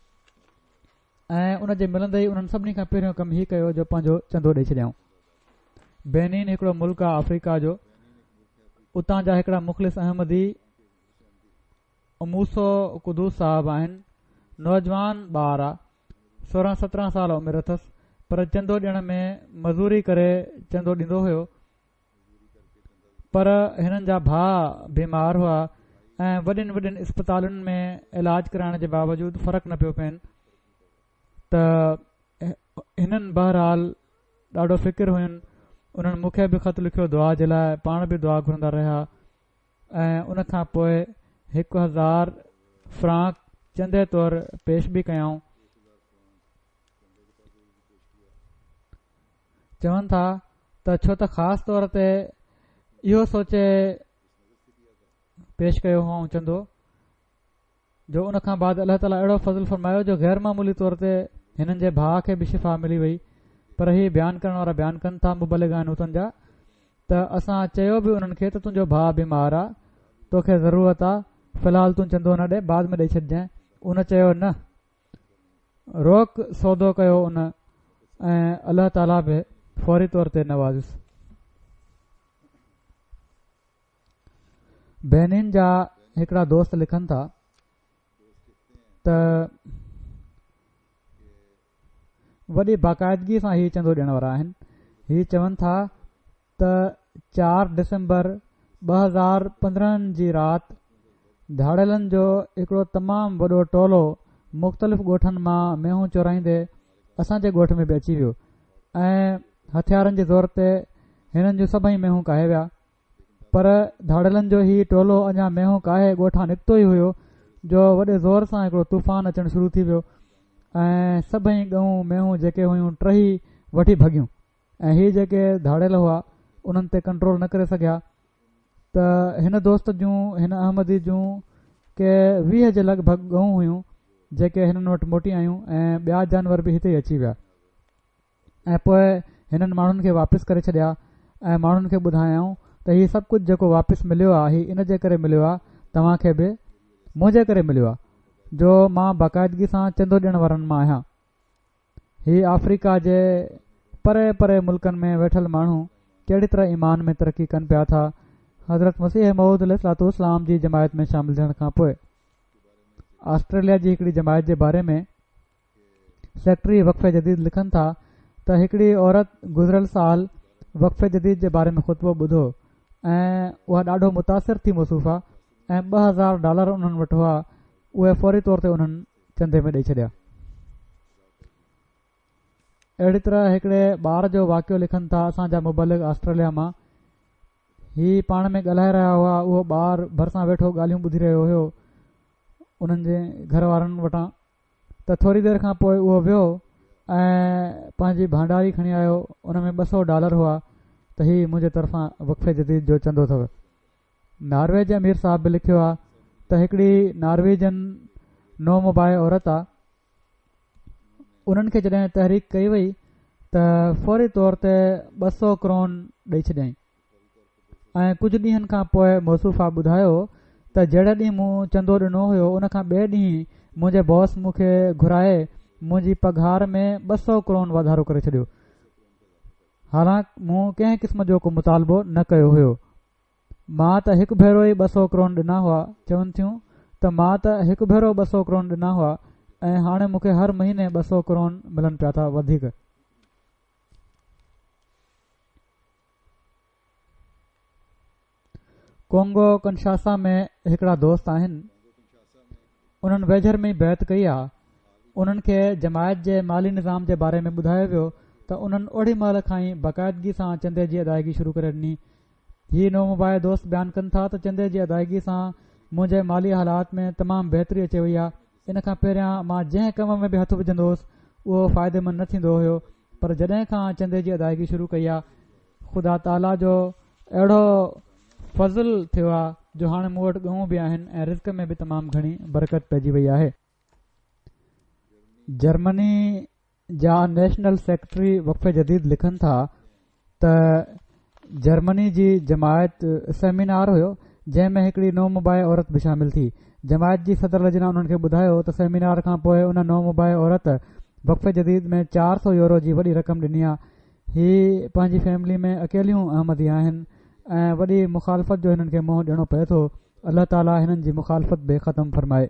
ऐं उन जे मिलंदे ई उन्हनि सभिनी खां पहिरियों कमु हीउ कयो जो पंहिंजो चंदो ॾेई छॾियऊं। बेनिन हिकिड़ो मुल्क आहे अफ्रीका जो, उतां जा हिकिड़ा मुख़लिस अहमदी अमूसो कुदूस साहब आहिनि। नौजवान ॿार आहे, 16-17 साल उमिरि अथसि, पर चंदो ॾियण में मज़ूरी करे चंदो ॾींदो हुयो। पर हिननि जा भाउ बीमार हुआ ऐं वॾियुनि वॾियुनि इस्पतालुनि में इलाज कराइण जे बावजूदु फ़र्क़ु न पियो पवनि। त हिननि बहरहाल ॾाढो फ़िकिर हुयुनि। उन्हनि मूंखे बि ख़त लिखियो दुआ जे लाइ, पाण बि दुआ घुरंदा रहिया ऐं उन खां पोइ 1,000 फ्रांक चंदे तौरु पेश बि कयऊं। चवनि था त छो त ख़ासि तौर ते इहो सोचे पेश कयो हुओ चंदो जो उन खां बाद अलाह ताला अहिड़ो फज़ल फरमायो जो गैर मामूली तौर ते हिननि जे भाउ खे बि शिफ़ा मिली वई। पर हीअ बयानु करण वारा बयानु कनि था मुबलिग आहिनि उतनि जा, त असां चयो बि उन्हनि खे त तुंहिंजो भाउ बीमार आहे, तोखे ज़रूरत आहे, फ़िलहाल तूं चंदो न ॾे, बाद में ॾेई छॾिजांइ। उन चयो न, रोक सौदो कयो उन ऐं अलाह ताला बि फौरी तौर ते नवाज़ुसि। बेनिन जा हिकिड़ा दोस्त लिखनि था त वॾी बाक़ाइदगी सां हीअ चंदो ॾियण वारा आहिनि। हीअ चवनि था त 4 डिसंबर 2015 जी राति धाड़ेलनि जो हिकिड़ो तमामु वॾो टोलो मुख़्तलिफ़ ॻोठनि मां मेहूं चोराईंदे असांजे ॻोठ में बि अची वियो ऐं हथियारनि जे ज़ोर ते हिननि जूं सभई मेहूं काहे विया। पर धाड़ेलनि जो हीउ टोलो अञा मेहूं काहे ॻोठां निकितो ई हुयो जो वॾे ज़ोर सां हिकिड़ो तूफ़ान अचणु शुरू थी वियो ऐं सभई ॻऊं मेहूं जेके हुयूं टही वठी भॻियूं ऐं हीअ जेके धाड़ियल हुआ उन्हनि ते कंट्रोल न करे सघिया त हिन दोस्त जूं हिन अहमदी जूं के 20 जे लॻभॻि गऊं हुयूं जेके हिननि वटि मोटी आयूं ऐं ॿिया जानवर बि हिते ई अची विया ऐं पोइ हिननि माण्हुनि खे वापसि करे छॾिया ऐं माण्हुनि खे ॿुधायऊं त हीउ सभु कुझु जेको वापसि मिलियो आहे हीउ इन जे करे मिलियो आहे तव्हांखे बि मुंहिंजे करे मिलियो आहे जो मां बाक़ाइदगी सां चंदो ॾियण वारनि मां आहियां। हीउ अफ्रीका जे परे परे मुल्कनि में वेठल माण्हू कहिड़ी तरह ईमान में तरक़ी कनि पिया था। हज़रत मसीह मऊद अलैहिस्सलाम जी जमायत में शामिल थियण खां पोइ ऑस्ट्रेलिया जी हिकिड़ी जमायत जे बारे में सेक्रेटरी वक़फ़े जदीद लिखनि था त हिकिड़ी औरत गुज़िरियल साल वक़फ़े जदीद जे बारे में ख़ुतबो ॿुधो ऐं उहा ॾाढो मुतासिर थी महसूस आहे ऐं $2000 उन्हनि वटि हुआ उहे फौरी तौर ते उन्हनि चंदे में ॾेई छॾिया। अहिड़ी तरह हिकिड़े ॿार जो वाक़ियो लिखनि था असांजा मुबलिग ऑस्ट्रेलिया मां। ही पाण में ॻाल्हाए रहिया हुआ, उहो ॿारु भरिसां वेठो ॻाल्हियूं ॿुधी रहियो हुयो उन्हनि जे घर वारनि वटां। त थोरी देरि खां पोइ उहो वियो ऐं पंहिंजी भांडारी खणी आयो, उन में $200 हुआ त हीउ मुंहिंजे तरफ़ां वक़फ़े जदीद जो चंदो अथव। नॉर्वे जे अमीर साहब बि लिखियो आहे त हिकिड़ी नॉर्वेजन नोमोबाए औरत आहे, उन्हनि खे जॾहिं तहरीक कई वई त फौरी तौर ते 200 करोड़ ॾेई छॾियईं ऐं कुझु ॾींहंनि खां पोइ मौसूफ़ा ॿुधायो त जहिड़े ॾींहुं मूं चंदो ॾिनो हुयो उन खां ॿिए ॾींहुं मुंहिंजे बॉस मूंखे घुराए मुंहिंजी पघार में 200 करोड़ वाधारो करे छॾियो, हालांकि मूं कंहिं क़िस्म जो को मुतालबो न कयो हुयो। मां त हिकु भेरो ई 200 करोड़ ॾिना हुआ। चवनि थियूं त मां त हिकु भेरो 200 करोड़ ॾिना हुआ ऐं हाणे मूंखे हर महीने 200 करोड़ मिलनि पिया था वधीक। कोंगो कंशासा में हिकिड़ा दोस्त आहिनि, उन्हनि वेझर में बैत कई आहे। उन्हनि खे जमायत जे माली निज़ाम जे बारे में ॿुधायो वियो त उन्हनि ओड़ी महिल खां ई बाक़ाइदगी सां चंदे जी अदायगी शुरू करे ॾिनी। हीअ नोमोबाए दोस्त बयानु कनि था त चंदे जी अदायगी सां मुंहिंजे माली हालात में तमामु बहितरी अची वई आहे। इन खां पहिरियां मां जंहिं कम में बि हथु विझंदो हुउसि उहो फ़ाइदेमंद न थींदो हुयो, पर जॾहिं खां चंदे जी अदायगी शुरू कई आहे ख़ुदा ताला जो अहिड़ो फज़ल थियो आहे जो हाणे मूं वटि ॻऊं बि आहिनि ऐं रिज़्क में बि तमामु घणी बरकत पइजी वई आहे। जर्मनी जा नेशनल सेक्रेटरी वक़फ़े जदीद लिखनि था त जर्मनी जी जमायत सेमिनार हुयो जंहिंमें हिकिड़ी नोमोबाए औरत बि शामिल थी। जमायत जी सदर लजना उन्हनि खे ॿुधायो त सेमिनार खां पोइ उन नोमोबाए औरत वक़फ़े जदीद में €400 जी वॾी रक़म ॾिनी आहे। हीअ पंहिंजी फैमिली में अकेलियूं अहमदी आहिनि ऐं वॾी मुखालफ़त जो हिननि खे मुंहुं ॾियणो पए थो। अल्लाह ताला हिननि जी मुखालफ़त बि ख़तमु फरमाए।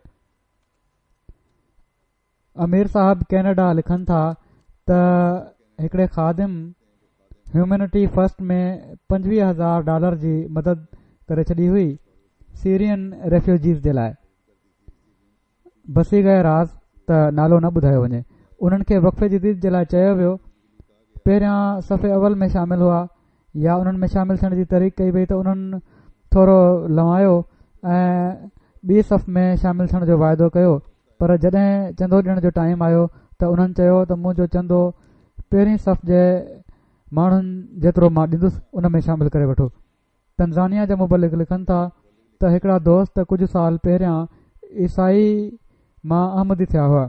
अमीर साहब कैनेडा लिखनि था त हिकिड़े ख़ादिम ह्यूमैनिटी फस्ट में $25,000 जी मदद करे छॾी हुई सीरियन रेफ्यूजीज़ जे लाइ। बसी गए राज़ त नालो न ॿुधायो वञे। उन्हनि खे वक़फ़े जदीद जे लाइ चयो वियो, पहिरियां सफ़े अवल में शामिल हुआ या उन्हनि में शामिल थियण जी तहरीक कई वई त उन्हनि थोरो लवायो ऐं ॿी सफ़ में शामिल थियण जो वाइदो कयो, पर जॾहिं चंदो ॾियण जो टाइम आयो त उन्हनि चयो त मुंहिंजो चंदो पहिरीं सफ़ जे माण्हुनि जेतिरो मां ॾींदुसि उन में शामिल करे वठो। तंज़ानिया जा मुबलिक लिखनि था त हिकिड़ा दोस्त कुझु साल पहिरियां ईसाई मां अहमदी थिया हुआ।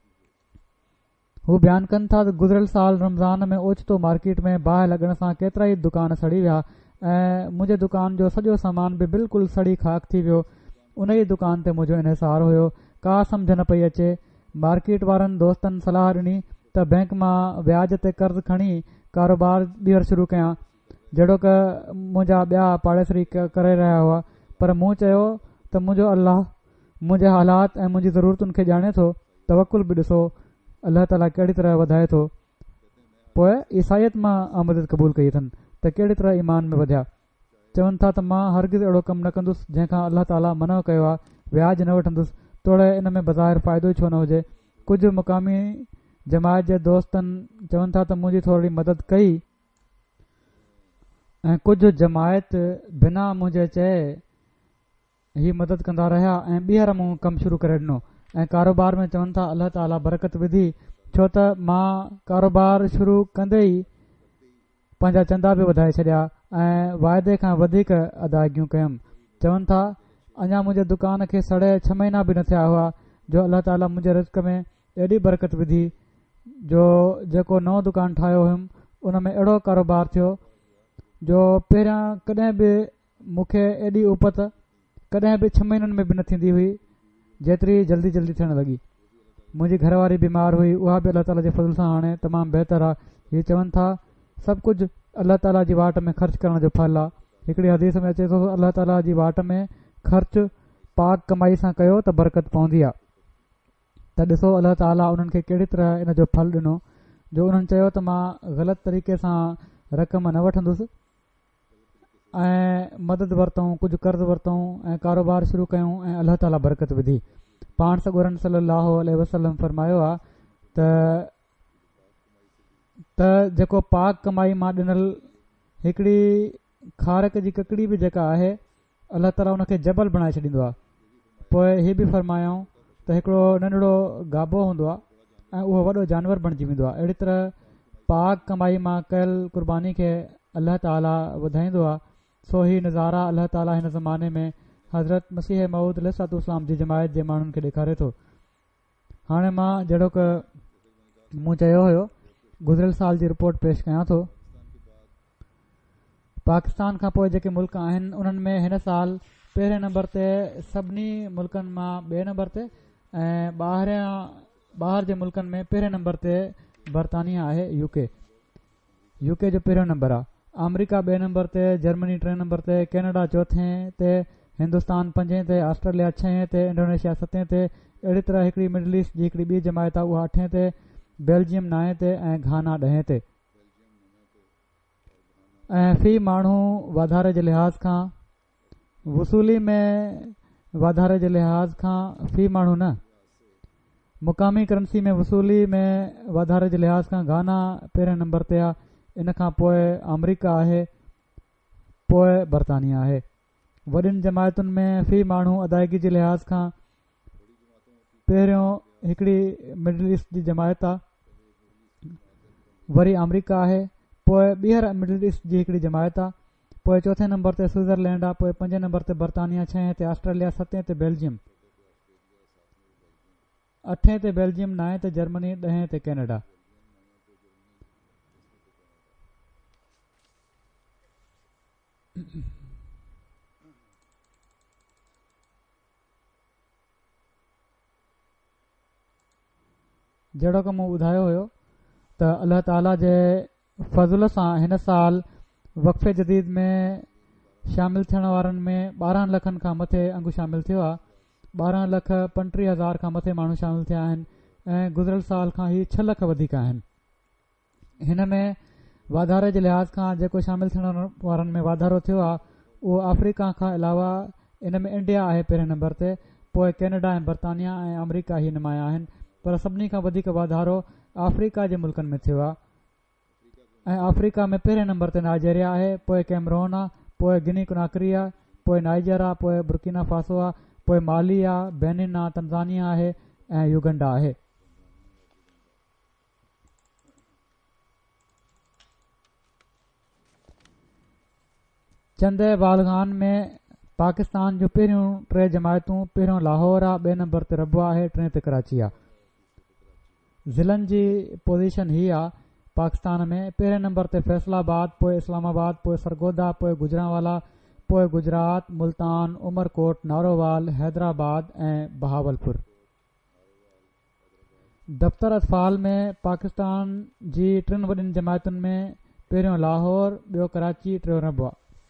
हू बयानु कनि था त गुज़िरियल साल रमज़ान में ओचितो मार्केट में बाहि लॻण सां केतिरा ई दुकान सड़ी विया ऐं मुंहिंजे दुकान जो सॼो सामान बि बिल्कुलु सड़ी खाक थी वियो। उन ई दुकान ते मुंहिंजो इन्हिसार हुयो, का सम्झ न पई अचे। मार्केट वारनि दोस्तनि सलाह ॾिनी त बैंक मां व्याज ते कर्ज़ खणी कारोबार ॿीहर शुरू कयां, जहिड़ो की मुंहिंजा ॿिया पाड़ेसरी करे रहिया हुआ, पर मूं चयो त मुंहिंजो अल्लाह मुंहिंजे हालात ऐं मुंहिंजी ज़रूरतुनि खे ॼाणे थो। तवकुल बि ॾिसो अल्लाह ताला कहिड़ी तरह वधाए थो। पोइ ईसाइत मां आमदद क़बूल कई अथनि त कहिड़ी तरह ईमान में वधिया। चवनि था त मां हरगिज़ अहिड़ो कमु न कंदुसि जंहिंखां अल्लाह ताला मना कयो आहे, व्याज न वठंदुसि, तोड़े इन में बज़ाहिर फ़ाइदो ई छो न हुजे। कुझु मुक़ामी जमायत जे दोस्तनि चवनि था त मुंहिंजी थोरी मदद कई ऐं कुझु जमायत बिना मुंहिंजे चए हीअ मदद कंदा रहिया ऐं ॿीहर मूं कमु शुरू करे ॾिनो ऐं कारोबार में चवनि था अल्लाह ताला बरकत विधी छो त मां कारोबार शुरू कंदे ई पंहिंजा चंदा बि वधाए छॾिया ऐं वाइदे खां वधीक अदायगियूं कयुमि। चवनि था अञा मुंहिंजे दुकान खे सड़े 6 महीना बि न थिया हुआ जो अलाह ताला मुंहिंजे रिज़्क़ में एॾी बरकत विधी जो जेको नओं दुकानु ठाहियो हुयुमि उन में अहिड़ो कारोबार थियो जो पहिरियां कॾहिं बि मूंखे एॾी उपत कॾहिं बि 6 महीननि में बि न थींदी हुई जेतिरी जल्दी जल्दी थियणु लॻी। मुंहिंजी घरवारी बीमार हुई, उहा बि अलाह ताला जे फज़ल सां हाणे तमामु बहितर आहे। हीअ चवनि था सभु कुझु अलाह ताला जी वाट में ख़र्च करण जो फल आहे। हिकिड़ी हदीस में अचे थो अलाह ताला जी वाट में ख़र्च पाक कमाई सां कयो त बरकत पवंदी आहे। त ॾिसो अलाह ताला उन्हनि खे कहिड़ी तरह इन जो फल ॾिनो जो उन्हनि चयो त मां ग़लति तरीक़े सां रक़म न वठंदुसि ऐं मदद वरितऊं, कुझु कर्ज़ वरितऊं ऐं कारोबार शुरू कयूं ऐं अलाह ताला बरकत विधी। पाण सॻोरन सल्लल्लाहु अलैहि वसल्लम फरमायो आहे त जेको पाक कमाई मां ॾिनल हिकिड़ी खारक जी ककड़ी बि जेका आहे अलाह ताला उनखे जबल बणाए छॾींदो आहे। पोइ हीअ बि फरमायूं त हिकिड़ो नंढड़ो गाबो हूंदो आहे ऐं उहो वॾो जानवर बणिजी वेंदो आहे। अहिड़ी तरह पाक कमाई मां कयल क़ुर्बानी खे अलाह ताला वधाईंदो आहे। सो ही नज़ारा अलाह ताला हिन ज़माने में हज़रत मसीह मऊद अलैहिस्सलाम जी जमायत जे माण्हुनि खे ॾेखारे थो। हाणे मां जहिड़ो क मूं चयो हुयो गुज़िरियल साल जी रिपोर्ट पेश कयां थो। पाकिस्तान खां पोइ जेके मुल्क आहिनि उन्हनि में हिन साल पहिरें नंबर ते सभिनी मुल्कनि मां ॿिए नंबर ते ऐं ॿाहिरि जे मुल्कनि में पहिरें नंबर ते बरतानिया आहे, यूके जो पहिरियों नंबर आहे। अमरीका ॿिए नंबर ते, जर्मनी 3 नंबर ते, कैनेडा 4 ते, हिंदुस्तान 5 ते, ऑस्ट्रेलिया 6 ते, इंडोनेशिया 7 ते। अहिड़ी तरह हिकिड़ी मिडल ईस्ट जी हिकिड़ी ॿी जमायत आहे उहा 8 ते, बेल्जियम 9 ते ऐं घाना 10 ते। ऐं फ़ी माण्हू वाधारे जे लिहाज़ खां वसूली में वाधारे जे लिहाज़ खां फ़ी माण्हू न मुक़ामी करंसी में वसूली में वाधारे जे लिहाज़ खां घाना पहिरें नंबर ते आहे। इन खां पोइ अमरीका आहे, पोइ बरतानिया आहे। वॾियुनि जमायतुनि में फ़ी माण्हू अदायगी जे लिहाज़ खां पहिरियों हिकिड़ी मिडल ईस्ट जी जमायत आहे, वरी अमरीका आहे, पोइ ॿीहर मिडल ईस्ट जी हिकिड़ी जमायत आहे, पोइ 4 नंबर ते स्विट्ज़रलैंड आहे, पोइ 5 नंबर ते बरतानिया, 6 ते ऑस्ट्रेलिया, 7 ते बेल्जियम, 8 ते बेल्जियम, 9 ते जर्मनी, 10 ते कैनेडा। जहिड़ो कि मूं ॿुधायो हुयो त अलाह ताला जे फज़ल सां हिन साल वक़फ़े जदीद में शामिल थियण वारनि में 12 लखनि खां मथे अंगु शामिल थियो आहे। 12,35,000 खां मथे माण्हू शामिल थिया आहिनि ऐं गुज़िरियल साल खां ही 6 लख वधीक आहिनि। हिन में वाधारे जे लिहाज़ खां जेको शामिल थियण वारनि में वाधारो थियो आहे उहो अफ्रीका खां अलावा इन में इंडिया आहे पहिरें नंबर ते, पोइ कैनेडा ऐं बरतानिया ऐं अमरीका ही नुमाया आहिनि। पर सभिनी खां वधीक वाधारो अफ्रीका जे मुल्कनि में थियो आहे ऐं अफ्रीका में पहिरें नंबर ते नाइजीरिया आहे, पोइ कैमरून आहे, पोइ गिनी कुनाक्री आहे, पोइ नाइजर आहे, पोइ बुर्किना फासो आहे, पोइ माली आहे, बेनिन आहे, तंजानिया आहे ऐं युगंडा आहे। चंदे बालगान में पाकिस्तान जूं पहिरियों 3 जमायतूं, पहिरियों लाहौर आहे, 2 नंबर ते रबवा आहे, 3 ते कराची आहे। ज़िलनि जी पोज़ीशन ही आहे पाकिस्तान में पहिरें नंबर ते फैसलाबाद, पोइ इस्लामाबाद, पोइ सरगोदा, पोइ गुजरांवाला, पोइ गुजरात, मुल्तान, उमरकोट, नारोवाल, हैदराबाद ऐं बहावलपुर। दफ़्तर अतफाल में पाकिस्तान जी 3 वॾियुनि जमायतुनि में पहिरियों लाहौर, ॿियो कराची, 3 रबवा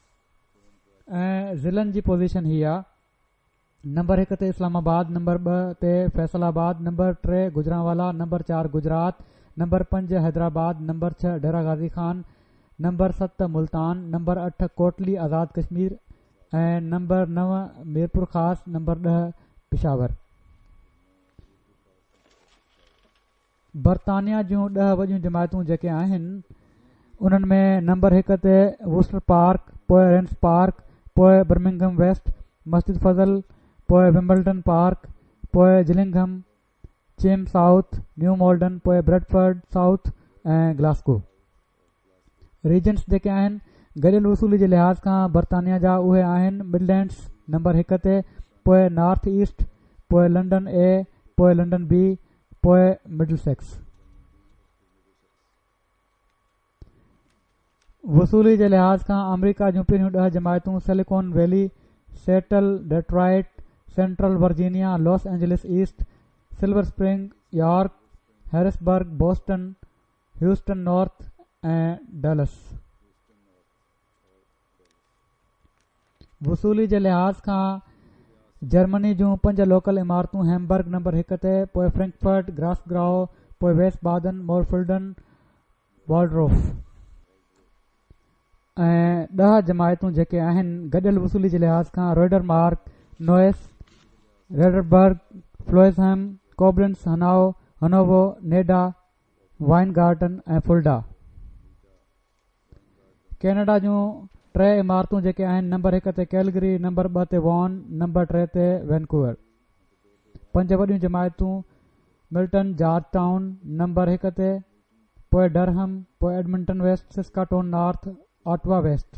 ऐं ज़िलनि जी पोज़ीशन ही आहे नंबर 1 ते इस्लामाबाद, नंबर 2 ते Faisalabad, number 3 Gujranwala, number 4 Gujrat, number 5 Hyderabad, number 6 Dera Ghazi Khan, number 7 Multan, number 8 Kotli Azad Kashmir ऐं नंबर 9 मीरपुर ख़ास, नंबर 10 पिशावर। बरतानिया जूं 10 वॾियूं जमायतूं जेके आहिनि उन्हनि में नंबर 1 ते वुस्टर पार्क, पोइ रेंस पार्क, पोइ बर्मिंघम वेस्ट, मस्जिद फज़ल, पोइ विम्बलडन पार्क, पोइ जिलिंघम, चिम साउथ, न्यू मॉल्डन, पोइ ब्रेडफर्ड साउथ ऐं ग्लास्गो। रीजन्स जेके आहिनि गॾियल वसूली जे लिहाज़ खां बरतानिया जा उहे आहिनि मिडलैंड्स नंबर 1 ते, पोइ नॉर्थ ईस्ट, पोइ लंडन ए, पोइ लंडन बी, पोइ मिडलसेक्स। वसूली जे लिहाज़ खां अमरीका जूं पहिरियों 10 जमायतूं Silicon Valley, Seattle, Detroit, Central Virginia, Los Angeles East, Silver Spring, York, Harrisburg, Boston, Houston North ऐं डलस। वसूली जे लिहाज़ खां जर्मनी जूं 5 लोकल इमारतूं हैम्बर्ग नंबर 1 ते, पोइ फ्रैंकफर्ट, ग्रासग्राउ, पोइ वेस्ट बादन, मोरफिल्डन, वॉल्ड्रोफ ऐं 10 जमायतूं जेके आहिनि गॾियल वसूली जे लिहाज़ खां रोडरमार्क, नोएस, रेडरबर्ग, फ्लोइसहैम, कोबलेंस, हनोवो, नेडा, वाइनगार्टन ऐं फुल्डा। कैनेडा जूं 3 इमारतूं जेके आहिनि नंबर 1 ते कैलगरी, नंबर 2 ते वॉन, नंबर 3 ते वैनकूवर। 5 वॾियूं जमायतूं मिल्टन, जॉर्ज टाउन नंबर 1 ते, पोइ डरहम, पोइ Edmonton West, Saskatoon North, Ottawa West.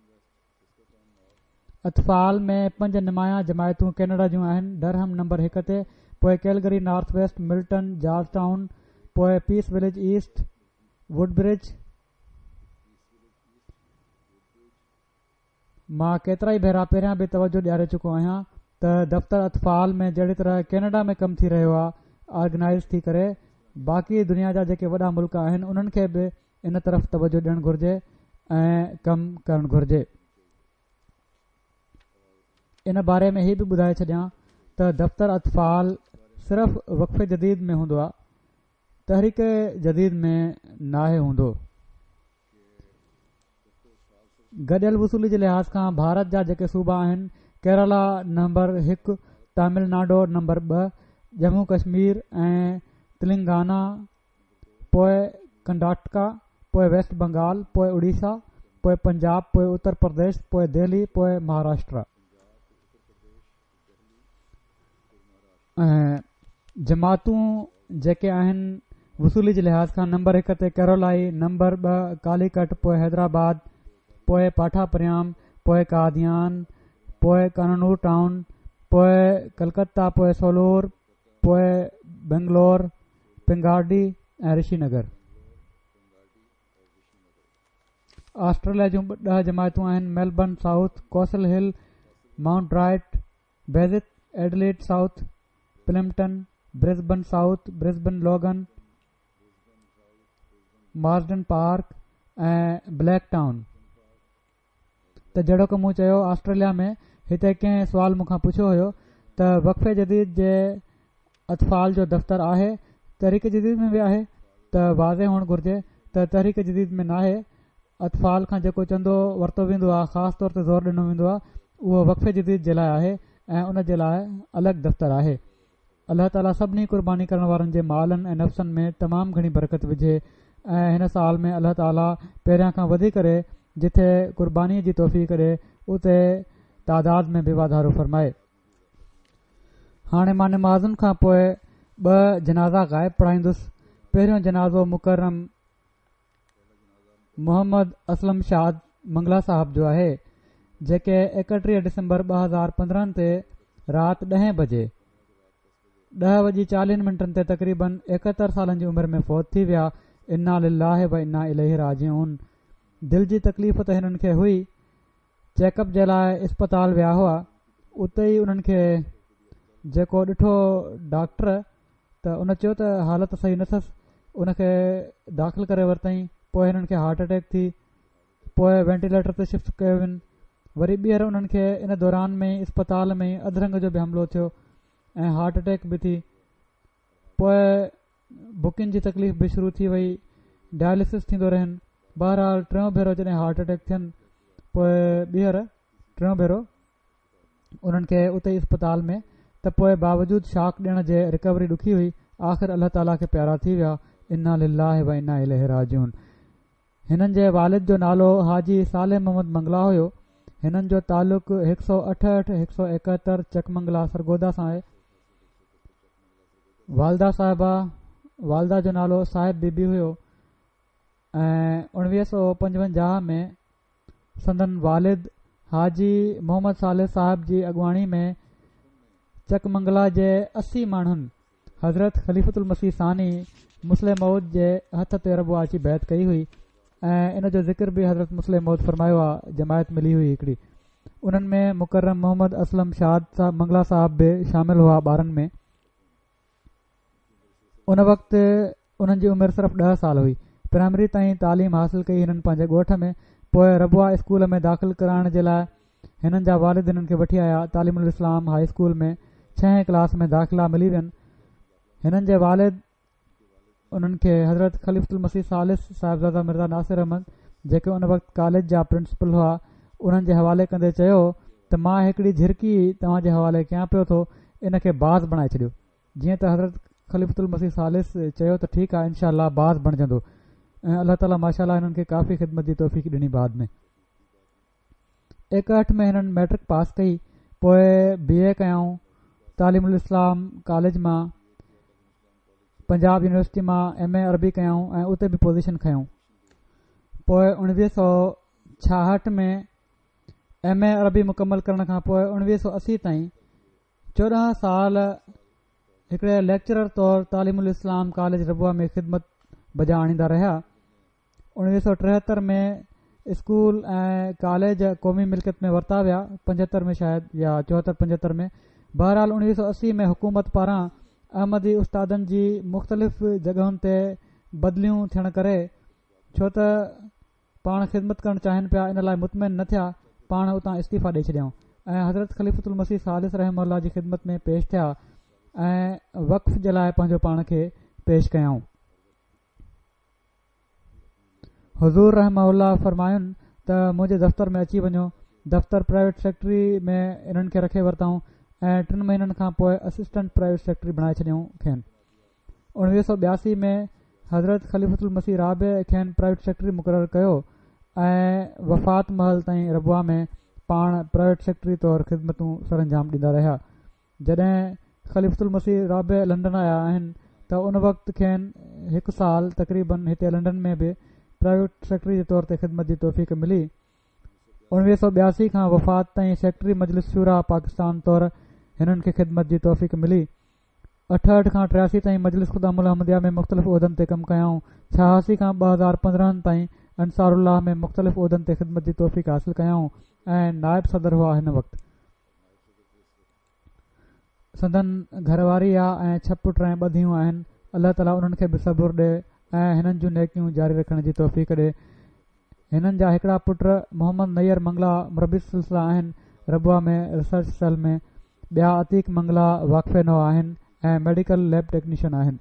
अतफाल में 5 नुमाया जमायतूं कैनेडा जूं आहिनि डरहम नंबर 1 ते, पोइ Calgary North West, Milton, Georgetown, पोइ पीस विलेज ईस्ट, वुडब्रिज। मां केतिरा ई भेरा पहिरियां बि तवजो ॾियारे चुको आहियां त दफ़्तर अतफाल में जहिड़ी तरह कैनेडा में कमु थी रहियो आहे ऑर्गेनाइज़ थी करे, बाक़ी दुनिया जा जेके वॾा मुल्क आहिनि उन्हनि खे बि इन तरफ़ तवजो ॾियणु घुरिजे ऐं कमु करणु घुरिजे। इन बारे में हीअ बि ॿुधाए छॾियां त दफ़्तर अतफाल सिर्फ़ु वक़फ़े जदीद में हूंदो आहे, तहरीक जदीद में नाहे हूंदो। गॾियल वसूली जे लिहाज़ खां भारत जा जेके सूबा आहिनि केरला नंबर 1, तमिलनाडु नंबर 2, जम्मू कश्मीर ऐं तेलंगाना, पोइ कर्नाटका, पोइ वेस्ट बंगाल, पोइ उड़ीसा, पोइ पंजाब, पोइ उत्तर प्रदेश, पोइ दिल्ली, पोइ महाराष्ट्र। ऐं जमातूं जेके आहिनि वसूली जे लिहाज़ खां नंबर 1 ते कैरोलाई, नंबर 2 कालीकट, पोइ हैदराबाद, पोइ पाठापरियाम, पोइ कादियान, पोइ कानूर टाउन, पोइ कलकत्ता, पोइ सोलूर, पोइ बेंगलोर, पिंगाडी ऐं ऋषिनगर। ऑस्ट्रेलिया जूं 10 जमायतूं आहिनि Melbourne South, Castle Hill, Mount Druitt, बेज़ित, Adelaide South, Plympton, Brisbane South, Brisbane Logan, Marsden Park ऐं ब्लैक टाउन। त जहिड़ो की मूं चयो ऑस्ट्रेलिया में हिते कंहिं सुवाल मूंखां पुछियो हुयो त वक़फ़े जदीद जे अतफाल जो दफ़्तर आहे, तहरीक जदीद में बि आहे, त वाज़े हुअणु घुरिजे त तहरीक जदीद में नाहे। अतफाल खां जेको चंदो वरितो वेंदो आहे ख़ासि तौर ते ज़ोर ॾिनो वेंदो आहे उहो वक़फ़े जदीद जे लाइ आहे ऐं उन जे लाइ अलॻि दफ़्तर आहे। अल्लाह ताला सभिनी क़ुर्बानी करण वारनि जे मालनि ऐं नफ़्सनि में तमामु घणी बरकत विझे ऐं हिन साल में अल्लाह ताला पहिरियां खां वधी करे जिथे क़ुर्बानीअ जी तौफ़ीक़ ॾे उते तादाद में बि वाधारो फ़रमाए। हाणे मां नमाज़ुनि खां पोइ 2 जनाज़ा ग़ाइब पढ़ाईंदुसि। पहिरियों जनाज़ो मुकरम मोहम्मद असलम शाद मंगला साहब जो आहे, जेके 31 डिसंबर 2015 ते राति 10 बजे 10:40 ते तक़रीबन 71 सालनि जी उमिरि में फ़ौत थी विया। इन्ना लिल्लाहि व इन्ना इलैहि राजिऊन। दिलि जी तकलीफ़ त हिननि खे हुई, चेकअप जे लाइ इस्पताल विया हुआ, उते ई उन्हनि खे जेको ॾिठो डॉक्टर त उन चयो त हालत सही न अथसि, उनखे दाख़िल करे वरितईं। पोइ हिननि खे हार्ट अटैक थी, पोइ वेंटिलेटर ते शिफ्ट कयो वञ, वरी ॿीहर उन्हनि खे इन दौरान में ई इस्पताल में ई अधरंग जो बि हमिलो थियो ऐं हार्ट अटैक बि थी। पोइ बुकिंग जी तकलीफ़ बि शुरू थी वई, डायलिसिस थींदो रहनि। बहरहाल 3 भेरो जॾहिं हार्ट अटैक थियनि, पोइ ॿीहर 3 भेरो उन्हनि खे उते ई इस्पताल में, त पोइ बावजूदु शॉक ॾियण जे रिकवरी ॾुखी हुई। आख़िर अल्लाह ताला खे प्यारा थी विया। इन्ना लिल्लाहि व इन्ना इलैहि राजिऊन। हिननि जे वालिद जो नालो हाजी साले मोहम्मद मंगला हुयो। हिननि जो तालुक़ 168-171 चकमंगला सरगोदा सां आहे। वालदा साहिबा, वालदा जो नालो साहिब बीबी हुयो ऐं 1955 में संदन वालिद हाजी मोहम्मद सालिह साहिब जी अॻुवाणी में चकमंगला जे 80 माण्हुनि हज़रत ख़लीफ़तुल मसीह सानी मुस्लिम मौद जे हथ ते रबुआ अची बैत कई हुई ऐं इन जो ज़िक्र बि हज़रत मुस्लिम मौद फरमायो आहे। जमायत मिली हुई हिकिड़ी, उन्हनि में मुकर्रम मोहम्मद असलम शाद साहब मंगला साहब बि शामिल हुआ ॿारनि में। उन वक़्तु उन्हनि जी उमिरि सिर्फ़ु 10 साल हुई। प्राइमरी ताईं तालीम हासिल कई हिननि पंहिंजे ॻोठ में। पोइ रबुआ स्कूल में दाख़िल कराइण जे लाइ हिननि जा वालिद हिननि खे वठी आया। तालीमुल इस्लाम हाई स्कूल में 6 क्लास में दाख़िला मिली वियनि। हिननि जे वालिद उन्हनि खे हज़रत ख़लीफ़तुल मसीह सालिस साहिबज़ादा मिर्ज़ा नासिर अहमद जेके उन वक़्तु कॉलेज जा प्रिंसिपल हुआ उन्हनि जे हवाले कंदे चयो त मां हिकिड़ी झिरकी तव्हांजे हवाले कयां पियो थो, इन खे बाज़ बणाए छॾियो। जीअं त हज़रत ख़लीफ़तुल मसीह सालिस चयो त ठीकु आहे, इनशा अल्लाह बाज़ बणिजंदो ऐं अल्लाह ताला माशाअल्लाह हिननि खे काफ़ी ख़िदमत जी तौफ़ीक़ ॾिनी। बाद में 61 में हिननि मैट्रिक पास कई। पोइ BA कयऊं तालीमुल इस्लाम कॉलेज मां। पंजाब यूनिवर्सिटी मां MA अरबी कयऊं ऐं उते बि पोज़ीशन खयूं। पोइ 1966 में MA अरबी मुकमल करण खां पोइ 1980 ताईं 14 साल हिकिड़े लेक्चरर तौरु तालीमुल इस्लाम कॉलेज रबुआ में ख़िदमत बजा आणींदा रहिया। 1973 में स्कूल ऐं कॉलेज क़ौमी मिल्कियत में वरिता विया, 75 में शायदि या 74-75 में। बहरहाल 1980 में हुकूमत पारां अहमदी उस्तादनि जी मुख़्तलिफ़ जॻहुनि ते बदिलियूं थियण करे छो त पाण ख़िदमत करणु चाहिनि पिया, इन लाइ मुतमिन न थिया, पाण उतां इस्तीफ़ा ॾेई छॾियऊं ऐं हज़रत ख़लीफ़तुल मसीह सालिस रहमहुल्लाह जी ख़िदमत में पेश थिया ऐं वक़्फ़ जे लाइ पंहिंजो पाण खे पेश कयऊं। हुज़ूर रहमहुल्लाह फरमायुनि त मुंहिंजे दफ़्तर में अची वञो। दफ़्तर प्राइवेट सेक्रेटरी में इन्हनि खे रखे वरितऊं ऐं 3 महीननि खां पोइ असिस्टेंट प्राइवेट सेक्रेटरी बणाए छॾियऊं खेनि। 1982 में हज़रत ख़लीफ़तुल मसीह राबे खेनि प्राइवेट सेक्रेटरी मुक़ररु कयो ऐं वफ़ात महल ताईं रबुआ में पाण प्राइवेट सेक्रेटरी तौरु ख़िदमतूं सरअंजाम ॾींदा रहिया। जॾहिं ख़लीफ़तुल मसीह राबे लंडन आया आहिनि त उन वक़्तु खेनि 1 साल तक़रीबन हिते लंडन में बि प्राइवेट सेक्रेटरी जे तौर ते ख़िदमत जी तौफ़ीक़ मिली। 1982 खां वफ़ात ताईं सेक्रेटरी मजलिस शूरा पाकिस्तान तौरु हिननि खे ख़िदमत जी तौफ़ीक़ मिली। 68 खां 83 ताईं मजलिस ख़ुदामुल अहमदिया में मुख़्तलिफ़ उहिदनि ते कमु कयाऊं। 86 खां 2015 ताईं अंसारुल्लाह में मुख़्तलिफ़ उहिदनि ते ख़िदमत जी तौफ़ीक़ हासिल कयाऊं ऐं नायब सदर हुआ हिन वक़्तु। संदन घरवारी आहे ऐं 6 पुट ऐं 2 धीअरूं आहिनि। अल्लाह ताला उन्हनि खे बि सबुर ॾे ऐं हिननि जूं नेकियूं जारी रखण जी तौफ़ीक़ ॾे। हिननि जा हिकिड़ा पुट मोहम्मद नैयर मंगला मुरबी सिलसिला आहिनि रबुआ में रिसर्च सेल में। ॿिया अतीक मंगला वाक़फ़े नौ आहिनि ऐं मेडिकल लैब टेक्नीशियन आहिनि।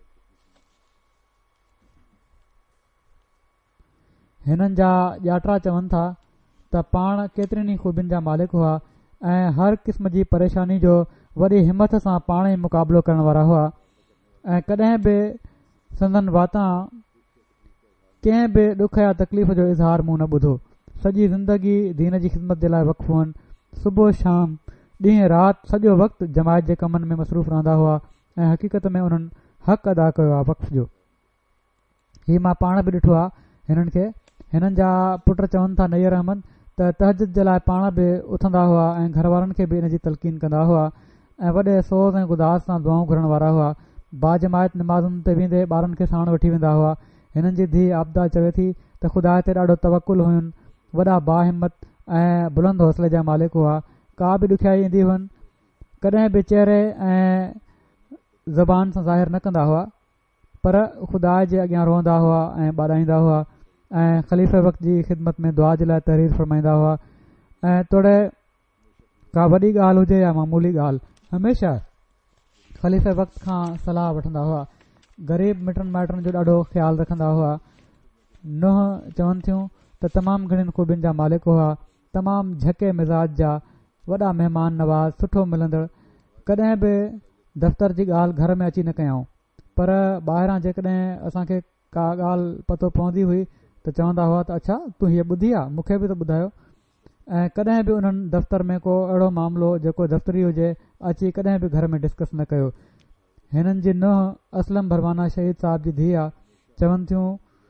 हिननि जा ॼातरा चवनि था त पाण केतिरनि ई ख़ूबियुनि जा मालिक हुआ ऐं हर क़िस्म जी परेशानी जो वॾी हिमत सां पाण ई मुक़ाबिलो करण वारा हुआ ऐं कॾहिं बि संदन वाता कंहिं बि ॾुख या तकलीफ़ जो इज़हार मूं न ॿुधो। सॼी ज़िंदगी दीन जी ख़िदमत जे लाइ वक़्फ़ हुअनि। सुबुह शाम ॾींहुं राति सॼो वक़्तु जमायत जे कमनि में मसरूफ़ रहंदा हुआ ऐं हक़ीक़त में उन्हनि हक़ अदा कयो आहे वक़्फ़ जो। हीउ मां पाण बि ॾिठो आहे हिननि खे। हिननि जा पुट चवनि था नैयर अहमद त तहजद जे लाइ पाण बि उथंदा हुआ ऐं घर वारनि खे बि इन जी तलक़ीन कंदा हुआ ऐं वॾे सोज़ ऐं गुदास सां दुआऊं घुरण वारा हुआ। बाजमायत नमाज़ुनि ते वेंदे ॿारनि खे साण वठी वेंदा हुआ। हिननि जी धीउ आबदा चवे थी त ख़ुदा ते ॾाढो तवकुल हुयुनि, वॾा बाहिमत ऐं बुलंद हौसले जा मालिक हुआ। का बि ॾुखियाई ईंदी हुअनि कॾहिं बि चहिरे ऐं ज़बान सां ज़ाहिर न कंदा हुआ, पर ख़ुदा जे अॻियां रोअंदा हुआ ऐं ॿाॾाईंदा हुआ ऐं ख़लीफ़े वक़्त जी ख़िदमत में दुआ जे लाइ तहरीर फरमाईंदा हुआ ऐं तोड़े का वॾी ॻाल्हि हुजे या मामूली ॻाल्हि हमेशह ख़लीफ़े वक़्त खां सलाह वठंदा हुआ। ग़रीब मिटनि माइटनि जो ॾाढो ख़्यालु रखंदा हुआ। नुंहुं चवनि थियूं त तमामु घणनि ख़ूबियुनि जा मालिक हुआ, तमामु झके मिज़ाज जा, वॾा महिमान नवाज़, सुठो मिलंदड़। कॾहिं बि दफ़्तर जी ॻाल्हि घर में अची न कयऊं, पर ॿाहिरां जेकॾहिं असांखे का ॻाल्हि पतो पवंदी हुई त चवंदा हुआ त अच्छा तूं हीअ ॿुधी आहे, मूंखे बि त ॿुधायो। ऐं कॾहिं बि उन्हनि दफ़्तर में को अहिड़ो मामिलो जेको दफ़्तरी हुजे अची कॾहिं बि घर में डिस्कस न कयो। हिननि जी नुंहुं असलम भरवाना शहीद साहिब जी धीउ आहे। चवनि थियूं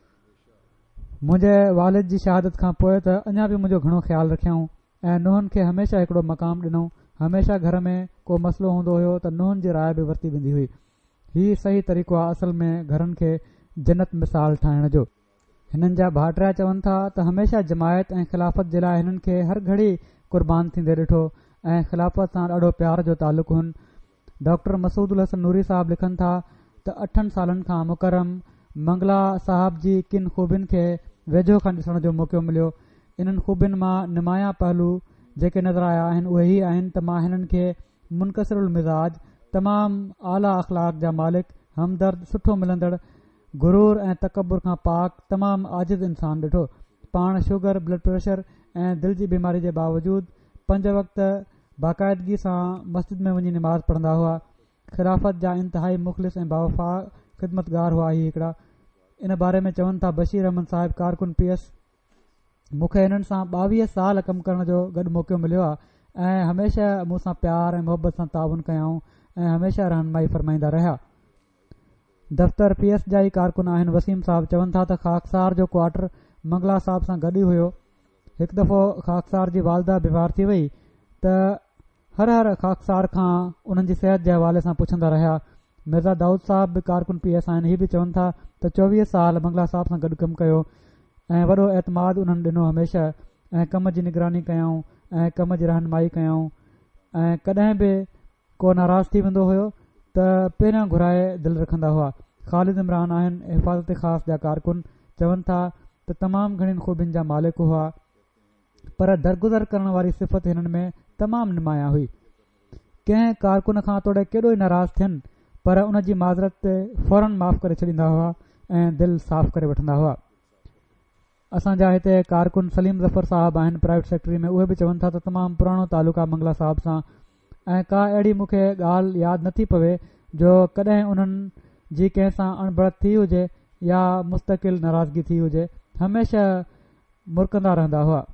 मुंहिंजे वालिद जी शहादत खां पोइ त अञा बि मुंहिंजो घणो ख़्यालु रखियऊं ऐं नुंहनि खे हमेशह हिकिड़ो मक़ाम ॾिनऊं। हमेशह घर में को मसइलो हूंदो हुयो त नुंहनि जी राय बि वरिती वेंदी हुई। हीउ सही तरीक़ो आहे असल में घरनि खे जन्नत मिसाल ठाहिण जो। हिननि जा भाइटिया चवनि था त हमेशह जमायत ऐं ख़िलाफ़त जे लाइ हिननि खे हर घड़ी क़ुर्बान थींदे ॾिठो ऐं ख़िलाफ़त सां ॾाढो प्यार जो तालुक़ु हुन। डॉक्टर मसूद हसन नूरी साहब लिखनि था त 8 सालनि खां मुकरम मंगला साहब जी किन ख़ूबियुनि खे वेझो खां ॾिसण जो मौक़ो मिलियो। इन्हनि ख़ूबियुनि मां नुमाया पहलू जेके नज़र आया आहिनि उहे ई आहिनि त मां हिननि खे मुनकसिरुल मिज़ाज, तमामु आला अख़लाक जा मालिक, हमदर्द, सुठो मिलंदड़, गुरूर ऐं तकबुर खां पाक, तमामु आजिज़ इंसान ॾिठो। पाण शुगर, ब्लड प्रेशर ऐं दिलि जी बीमारी जे बावजूदु 5 वक़्त बाक़ाइदगी सां मस्जिद में वञी निमाज़ पढ़ंदा हुआ। ख़िलाफ़त जा इंतिहाई मुख़लिस ऐं बावफ़ा ख़िदमतगार हुआ ही हिकिड़ा। इन बारे में चवनि था बशीर अहमद साहिब कारकुन PS, मूंखे हिननि सां 22 साल कमु करण जो गॾु मौक़ो मिलियो आहे ऐं हमेशह मूं सां प्यार ऐं मुहबत सां ताउन कयाऊं ऐं हमेशह रहनुमाई फरमाईंदा रहिया। दफ़्तर PS जा ई कारकुन आहिनि वसीम साहब चवनि था त ख़ाकसार जो क्वार्टर मंगला साहब सां गॾु ई हुयो। हिकु दफ़ो ख़ाकसार जी वालदा बीमार थी वई त हर ख़ाकसार खां उन्हनि जी सिहत जे हवाले सां पुछंदा रहिया। मिर्ज़ा दाऊद साहब बि कारकुन PS आहिनि। हीअ बि चवनि था त 24 साल मंगला साहब सां गॾु कमु कयो ऐं वॾो एतमाद उन्हनि ॾिनो हमेशह ऐं कम जी निगरानी कयऊं ऐं कम जी रहनुमाई कयऊं ऐं कॾहिं बि को नाराज़ थी वेंदो हुयो त पहिरियां घुराए दिलि रखंदा हुआ। ख़ालिद इमरान आहिनि हिफ़ाज़त ख़ास जा कारकुन, चवनि था त तमामु घणियुनि ख़ूबियुनि जा मालिक हुआ पर दरगुज़र करण वारी सिफ़त हिननि में तमामु नुमाया हुई। कंहिं कारकुन खां तोड़े केॾो ई नाराज़ थियनि पर उन जी माज़रत ते फ़ौरन माफ़ करे छॾींदा हुआ ऐं दिलि साफ़ करे वठंदा हुआ। असांजा हिते कारकुन सलीम ज़फ़र साहब आहिनि प्राइवेट सेक्रेटरी में। उहे बि चवनि था त तमामु पुराणो तालुक़ु आहे मंगला साहब सां ऐं का अहिड़ी मूंखे ॻाल्हि यादि नथी पवे जो कॾहिं उन्हनि जी कंहिं सां अणबड़त थी हुजे या मुस्तक़िल नाराज़गी थी हुजे। हमेशह मुरकंदा रहंदा हुआ।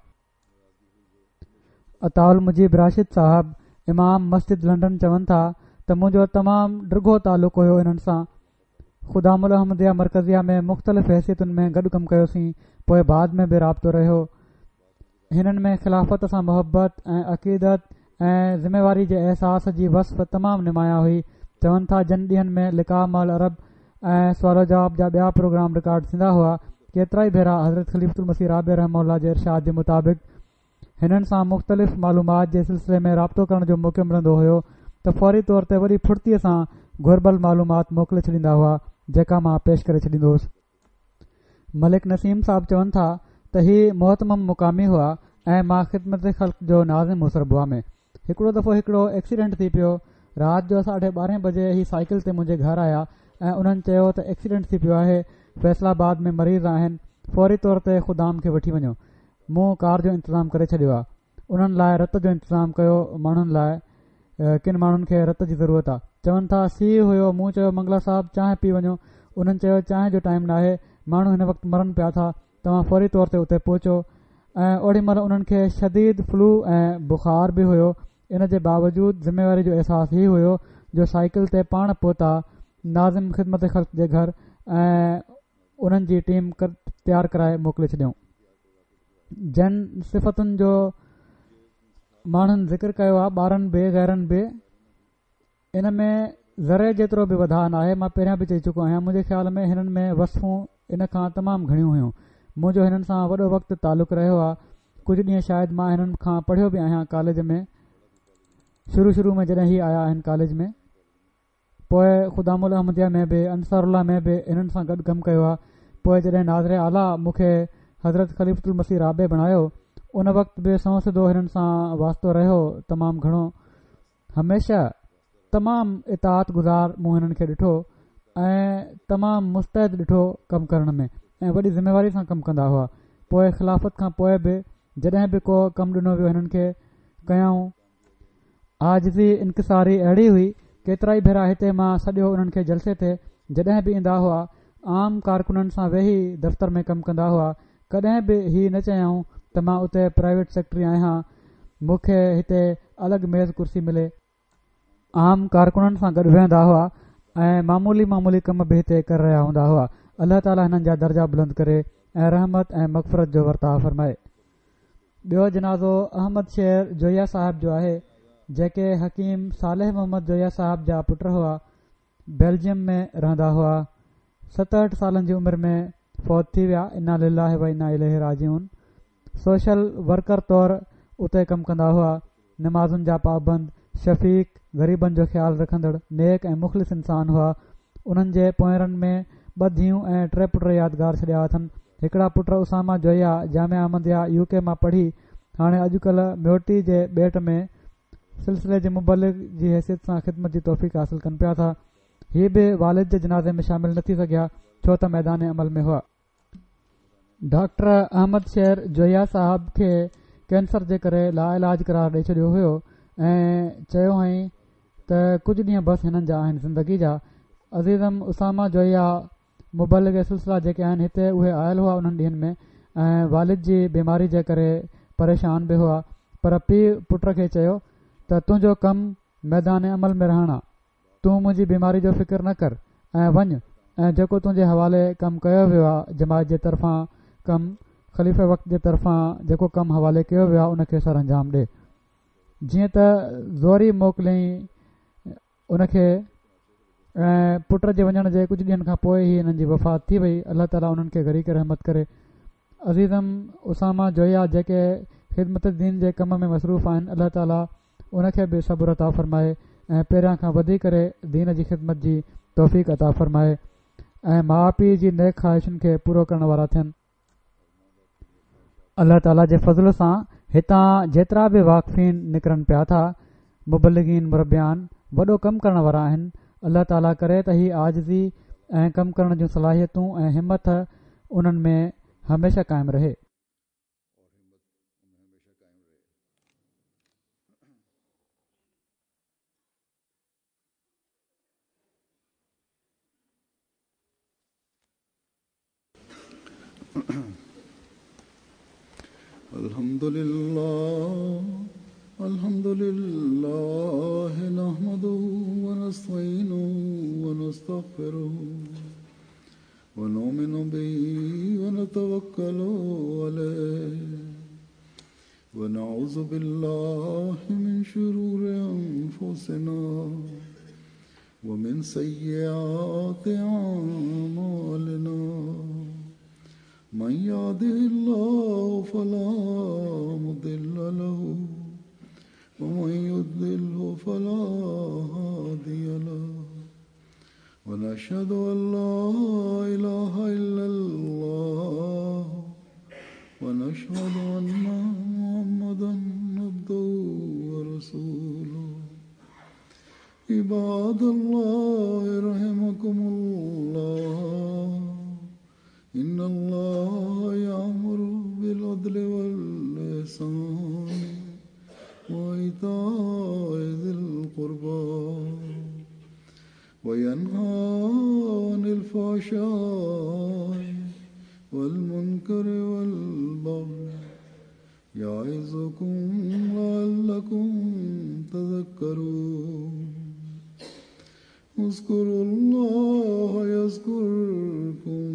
अताउल मुजीब राशिद साहब इमाम मस्जिद लंडन चवनि था त मुंहिंजो तमामु डिघो तालुक़ु हुयो इन्हनि सां। ख़ुदामुल अहमदिया मरकज़िया में मुख़्तलिफ़ हैसियतुनि में गॾु कमु कयोसीं, पोइ बाद में बि राब्तो रहियो। हिननि में ख़िलाफ़त सां मुहबत ऐं अक़ीदत ऐं ज़िम्मेवारी जे अहसास जी वस्फ़ तमामु नुमाया हुई। चवनि था जन ॾींहनि में लिका मल अरब ऐं सुवाल जवाब जा ॿिया प्रोग्राम रिकॉर्ड थींदा हुआ। केतिरा ई भेरा हज़रत ख़लीफ़तुल मसीह राबे रहमहुल्लाह जे इरशाद जे मुताबिक़ हिननि सां मुख़्तलिफ़ मालूमात जे सिलसिले में राब्तो करण जो मौक़ो मिलंदो हुयो त फौरी तौर ते वॾी फुर्तीअ सां घुरबल मालूमात मोकिले छॾींदा हुआ जेका मां पेश करे छॾींदो हुउसि। मलिक नसीम साहब चवनि था त हीअ मोहतमम मुक़ामी हुआ ऐं मां ख़िदमत ख़ल्क़ जो नाज़िम मुसरबुआ में। हिकिड़ो दफ़ो हिकिड़ो एक्सीडेंट थी पियो। राति जो 12:30 बजे ही साइकिल ते मुंहिंजे घर आया ऐं उन्हनि चयो त एक्सीडेंट थी पियो आहे, फैसलाबाद में मरीज़ आहिनि, फौरी तौर ते ख़ुदाम खे वठी वञो। मूं कार जो इंतज़ाम करे छॾियो आहे। उन्हनि लाइ रत जो इंतज़ाम कयो। माण्हुनि लाइ किन माण्हुनि खे रत जी ज़रूरत आहे। चवनि था सीउ हुयो। मूं चयो मंगला साहब चांहि पी वञो। उन्हनि चयो चांहि जो टाइम न आहे, माण्हू हिन वक़्तु मरनि पिया था, तव्हां फौरी तौर ते उते पहुचो। ऐं ओॾी महिल उन्हनि खे शदीद फ्लू ऐं बुख़ार बि हुयो। इन जे बावजूदु ज़िम्मेवारी जो अहसासु हीउ हुयो जो साइकिल ते पाण पहुता नाज़िम ख़िदमत ख़ल्क़ जे घर ऐं उन्हनि जी टीम तयारु कराए मोकिले छॾियऊं। जन सिफ़तुनि जो माण्हुनि ज़िक्र कयो आहे, ॿारनि बि गैरनि बि। इन में ज़रे जेतिरो बि वधान आहे। मां पहिरियां बि चई चुको आहियां, मुंहिंजे ख़्याल में हिननि में वस्फ़ूं इन खां तमामु घणियूं हुयूं। मुंहिंजो हिननि सां वॾो वक़्तु तालुक़ु रहियो आहे। कुझु ॾींहं शायदि मां हिननि खां पढ़ियो बि आहियां कॉलेज में, शुरू में जॾहिं ही आया आहिनि कॉलेज में। पोइ ख़ुदामुल अहमदिया में बि, अंसारुल्लाह में बि हिननि सां गॾु कमु कयो आहे। पोइ जॾहिं नाज़िर आला मूंखे हज़रत ख़लीफ़तुल मसीह राबे बणायो, उन वक़्तु बि सौ सिधो हिननि सां वास्तो रहियो तमामु घणो। हमेशह तमामु इताअत गुज़ार मूं हिननि खे ॾिठो ऐं तमामु मुस्तैद ॾिठो कमु करण में ऐं वॾी ज़िम्मेवारी सां कमु कंदा हुआ। पोइ ख़िलाफ़त खां पोइ बि जॾहिं बि को कमु ॾिनो वियो हिननि खे कयऊं। आजिज़ी इनकिसारी अहिड़ी हुई, केतिरा ई भेरा हिते मां सॼो उन्हनि खे जलसे ते जॾहिं बि ईंदा हुआ आम कारकुननि सां वेही दफ़्तर में कमु कंदा हुआ। कॾहिं बि हीअ न चयऊं त मां उते प्राइवेट सेक्रेटरी आहियां, मूंखे हिते अलॻि मेज़ कुर्सी मिले। आम कारकुननि सां गॾु वेहंदा हुआ ऐं मामूली कम बि हिते करे रहिया हूंदा हुआ। अलाह ताला हिननि जा दर्जा बुलंद करे ऐं रहमत ऐं मग़फ़रत जो वर्ताव फरमाए। ॿियो जनाज़ो अहमद शेर जोया साहिब जो आहे, जेके हकीम सालेह मोहम्मद जोया साहिब जा पुट हुआ। बेल्जियम में रहंदा हुआ। 67 सालनि जी उमिरि में फ़ौत थी विया। इन्ना लिल्लाहि व इन्ना इलैहि राजिऊन। सोशल वर्कर तौरु उते कमु कंदा हुआ। नमाज़ुनि जा पाबंद, शफ़ीक़, ग़रीबनि जो ख़्यालु रखंदड़, नेक ऐं मुख़लिस इंसान हुआ। उन्हनि जे पोयरनि में 2 धीअरूं ऐं 3 पुट यादगार छॾिया अथनि। हिकिड़ा पुट उसामा जोया जामिया अहमदिया UK मां पढ़ी हाणे अॼुकल्ह म्योटी जे ॿेट में सिलसिले जे मुबलिग जी हैसियत सां ख़िदमत जी तौफ़ीक़ हासिल कनि पिया था। हीअ बि वालिद जे जनाज़े में शामिल न थी सघिया छो त मैदान अमल में हुआ। डॉक्टर अहमद शेर जोया साहब खे कैंसर जे करे लाइलाज करार ॾेई छॾियो हुयो ऐं चयो हुअईं त कुझु ॾींहं बसि हिननि जा आहिनि ज़िंदगी जा। अज़ीज़म उसामा जोया मुबलिग सिलसिला जेके आहिनि हिते उहे आयल हुआ उन्हनि ॾींहंनि में ऐं वालिद जी बीमारी जे करे परेशान बि हुआ। पर पीउ पुट खे चयो त तुंहिंजो कमु मैदान अमल में रहणा, तूं मुंहिंजी बीमारी जो फ़िक्र न कर ऐं वञ ऐं जेको तुंहिंजे हवाले कमु कयो वियो आहे जमायत जे तरफ़ां कमु, ख़लीफ़े वक़्त जे तरफ़ां जेको कमु हवाले कयो वियो आहे उनखे सर अंजाम ॾे। जीअं त ज़ोरी मोकिलियईं उनखे ऐं पुट जे वञण जे कुझु ॾींहंनि खां पोइ ई हिननि जी वफ़ात थी वई। अलाह ताला उन्हनि खे गरीक़ रहमत करे। अज़ीज़म उसामा जोया जेके ख़िदमत दीन जे कम में मसरूफ़ आहिनि, अलाह ताला उनखे बि सब्र अता फ़रमाए ऐं पहिरियां खां वधी करे दीन जी ख़िदमत जी तौफ़ीक़ अता फ़रमाए ऐं माउ पीउ जी नेक ख़्वाहिशुनि खे पूरो करण वारा थियनि। अलाह ताला जे फज़ल सां हितां जेतिरा बि वाक़फ़ीन निकिरनि पिया था, मुबलिगीन मुरबियान, वॾो कमु करण वारा आहिनि। अलाह ताला करे त ही आजिज़ी ऐं कमु करण जूं सलाहियतूं ऐं हिमत उन्हनि में हमेशह क़ाइमु रहे। अल्हम्दुलिल्लाह नहमदुहु व नस्तईनुहु व नस्तगफिरुहु व नुमिनु बिही व नतवक्कलु अलैहि व नऊज़ु बिल्लाहि मिन शुरूरि अंफुसिना व मिन सय्यिआति अअमालिना। मन यहदिहिल्लाहु फला मुदिल्ल लहु व मन युद्लिल्हु फला हादिय लहु व नशहदु अन ला इलाहा इल्लल्लाह व नशहदु अन्ना मुहम्मदन अब्दुहु व रसूलुहु। इबादल्लाह रहमकुमुल्लाह इन्नल्लाह यअमुरु बिल अदलि वल इहसानि व इताइ ज़िल क़ुर्बा व यन्हा अनिल फ़हशाइ वल मुनकरि वल बग़ि यअइज़ुकुम लअल्लकुम तज़क्करून। उज़्कुरुल्लाह यज़्कुरकुम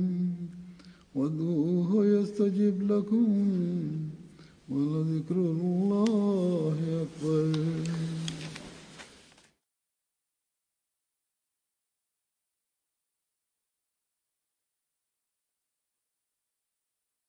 वदऊहु यस्तजिब लकुम व लज़िक्रुल्लाहि अकबर।